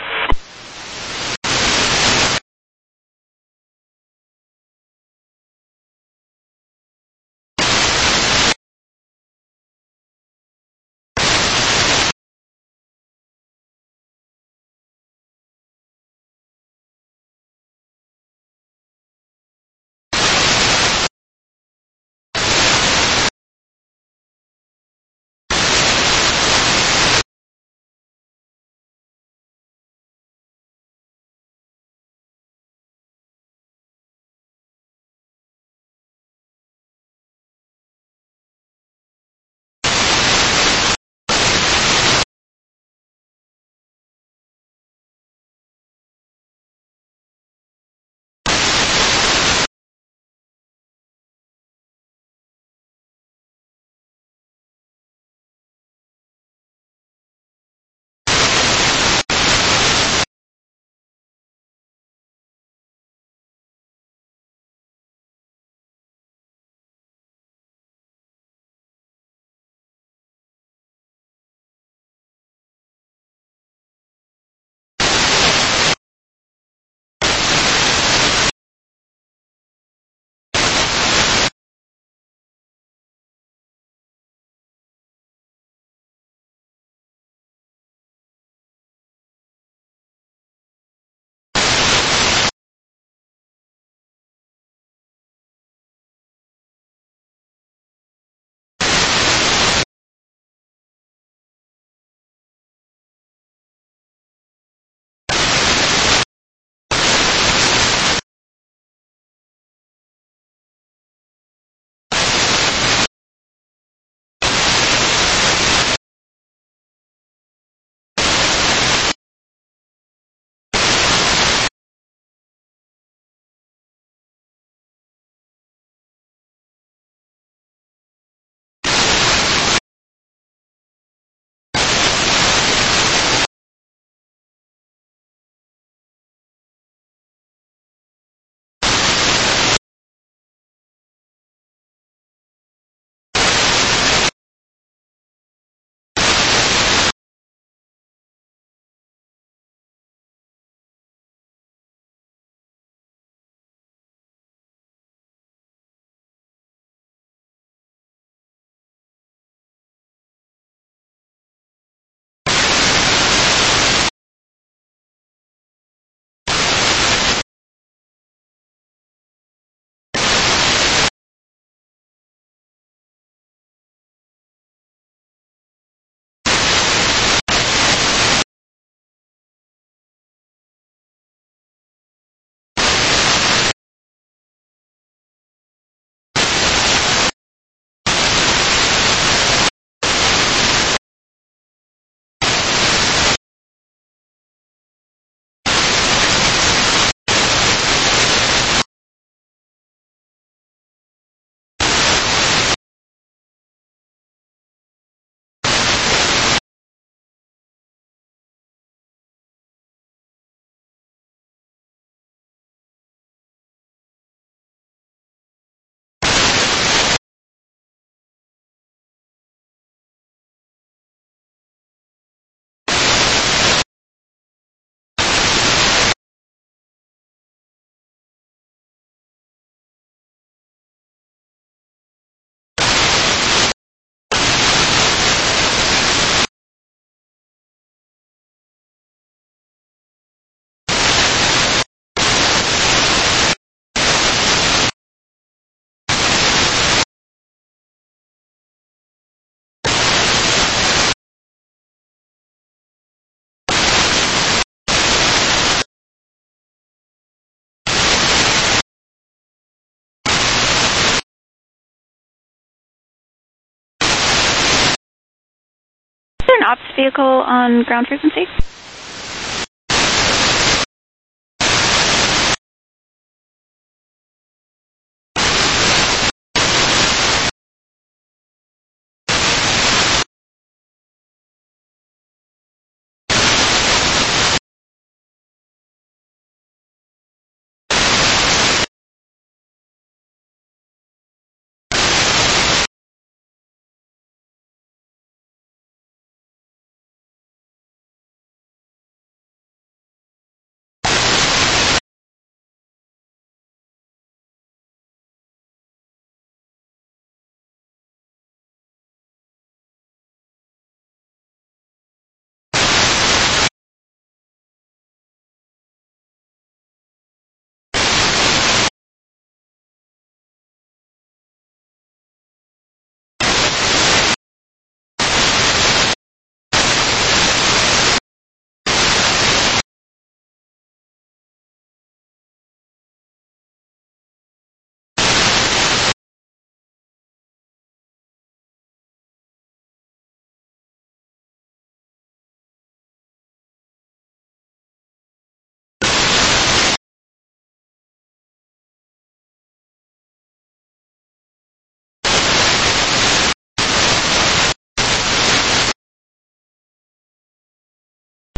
Ops vehicle on ground frequency?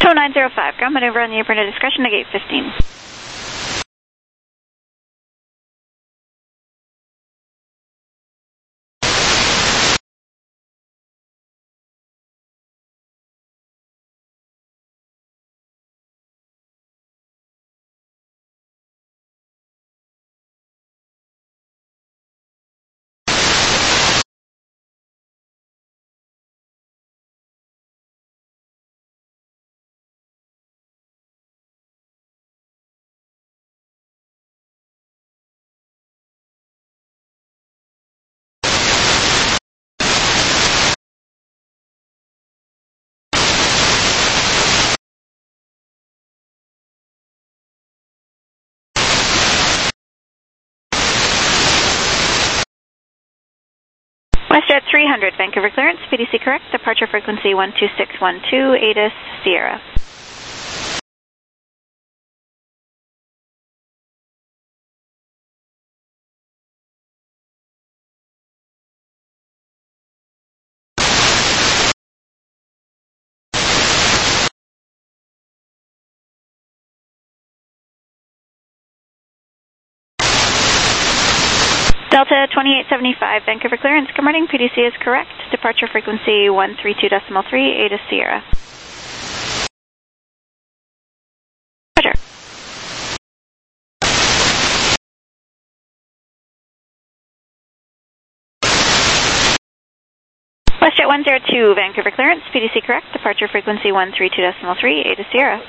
Tow nine zero five, ground maneuver on the apron of discretion to gate fifteen. WestJet three hundred, Vancouver clearance, P D C correct, departure frequency one two six one two, ATIS Sierra. Delta twenty-eight seventy-five, Vancouver clearance, good morning, P D C is correct, departure frequency one three two point three, ATIS Sierra. Roger. WestJet one zero two, Vancouver clearance, P D C correct, departure frequency one three two point three, ATIS Sierra.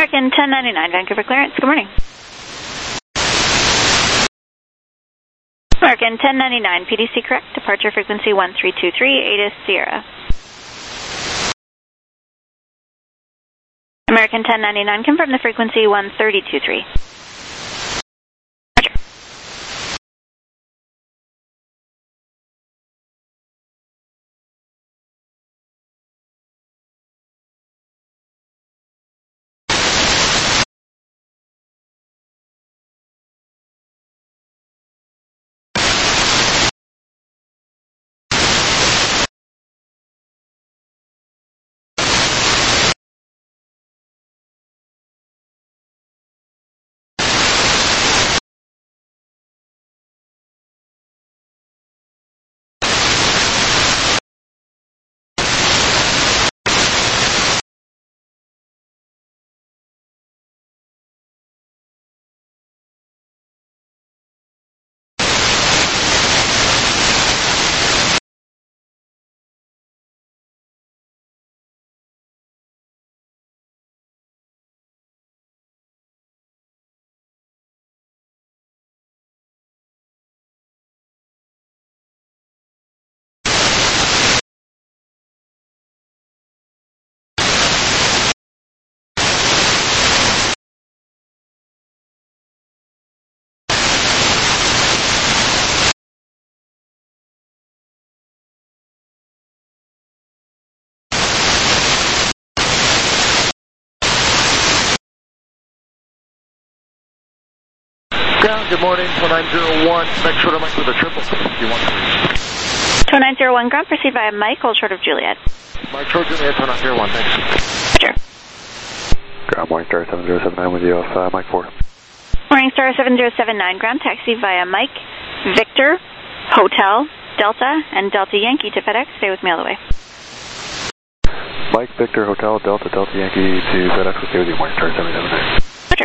American ten ninety-nine, Vancouver clearance. Good morning. American ten ninety-nine, P D C correct. Departure frequency one three two three, Ada Sierra. American ten ninety-nine, confirm the frequency one three two three. Roger. Ground, good morning, two nine zero one, next short of Mike with a triple six, you want to two nine zero one, ground, proceed via Mike, hold short of Juliet. Mike, short Juliet, two nine zero one, thanks. Roger. Ground Morningstar seven zero seven nine with you off uh, Mike four. Morningstar seven zero seven nine, ground, taxi via Mike, Victor, Hotel, Delta, and Delta Yankee to FedEx. Stay with me all the way. Mike, Victor, Hotel, Delta, Delta Yankee to FedEx. We'll stay with you, Morningstar seven seven nine. Roger.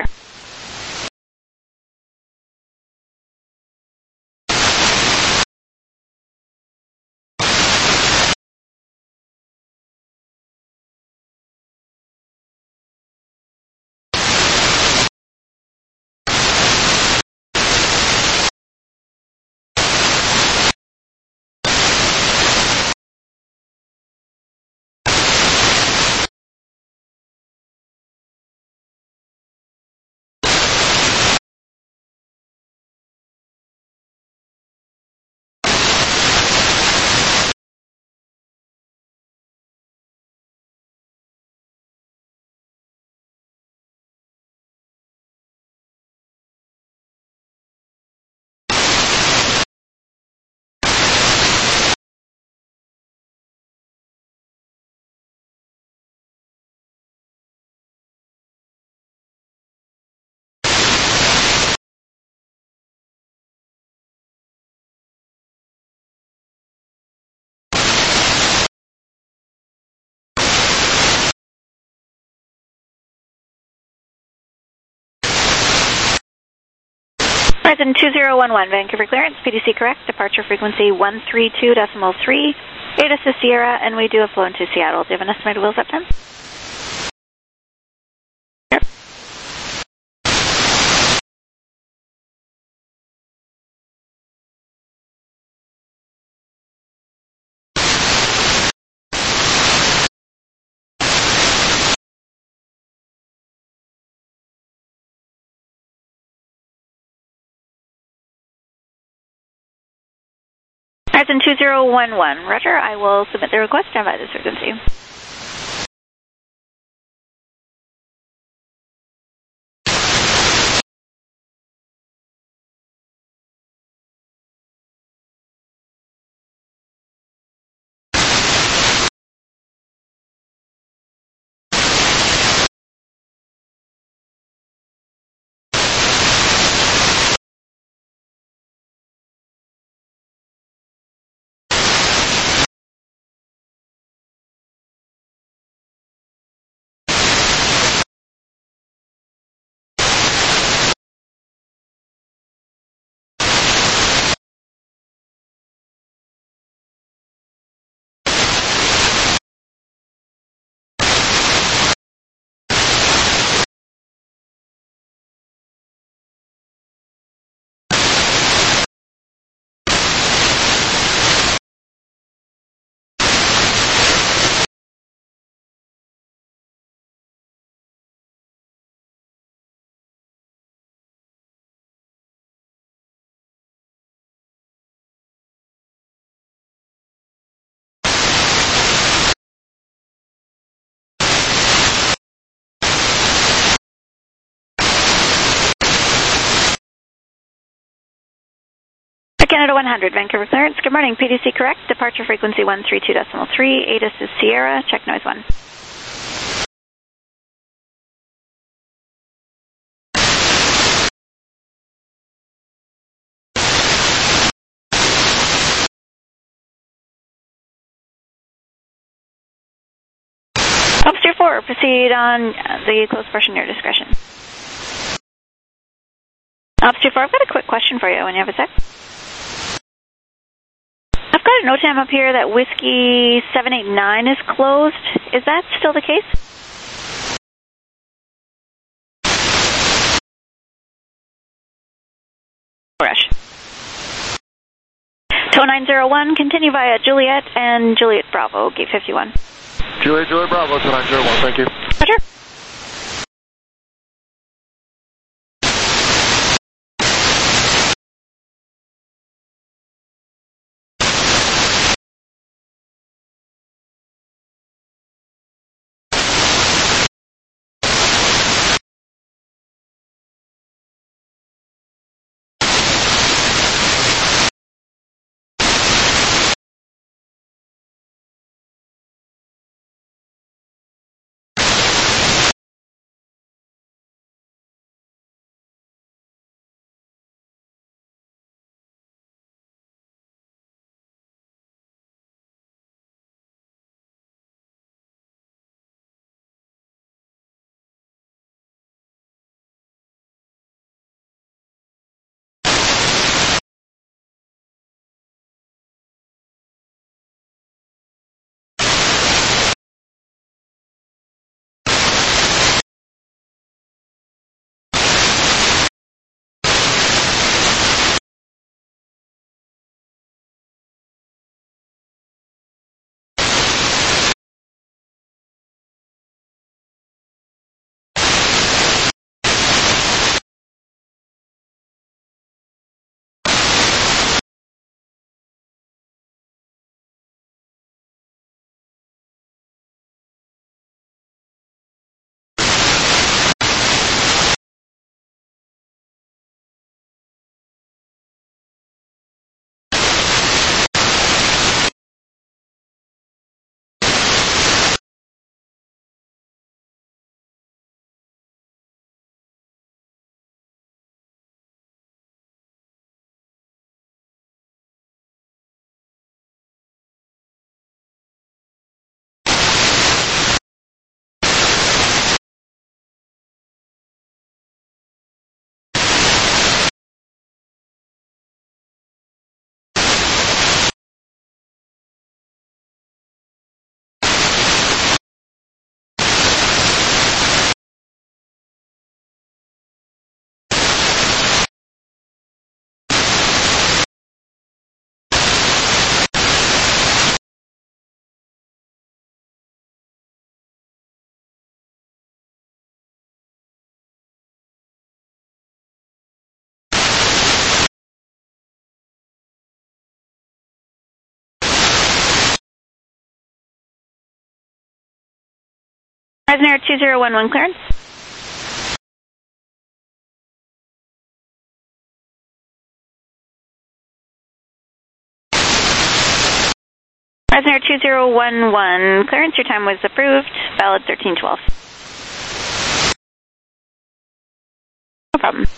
Horizon two zero one one, Vancouver clearance, P D C correct, departure frequency one three two decimal three, Ada Sierra, and we do have flow into Seattle. Do you have an estimated wheels up time? Horizon two zero one one, Roger, I will submit the request and by this frequency. Canada one hundred, Vancouver clearance. Good morning, P D C correct. Departure frequency one three two decimal three. ATIS is Sierra. Check noise one. Officer four, proceed on the closed portion at your discretion. Officer four, I've got a quick question for you when you have a sec. I've got a note time up here that Whiskey seven eight nine is closed. Is that still the case? Rush. Tow nine zero one, continue via Juliet and Juliet Bravo, gate fifty-one. Juliet, Juliet Bravo, two nine zero one, thank you. Roger. Eisner two zero one one clearance. Eisner two zero one one clearance, your time was approved, valid thirteen twelve. No problem.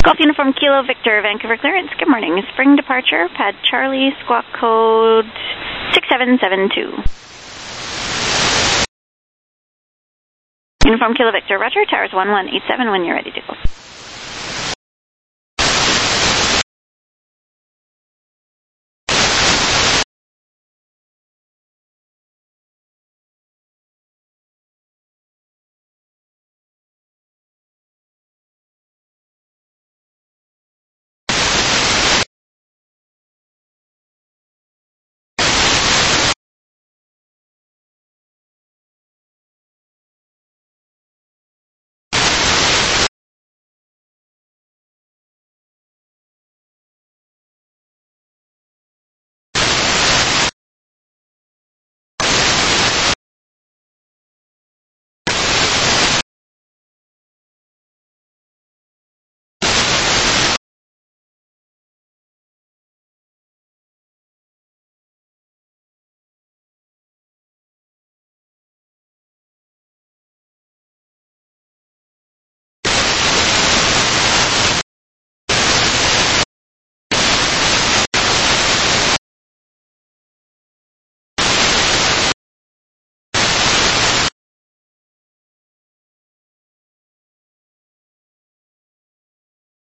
Golf Uniform Kilo Victor, Vancouver clearance. Good morning. Spring departure, pad Charlie, squawk code six seven seven two. Uniform Kilo Victor, Roger. Towers one one eight seven when you're ready to go.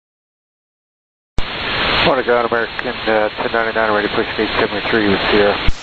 Morning, ground American uh, ten ninety-nine, ready to push eight seventy-three with Sierra.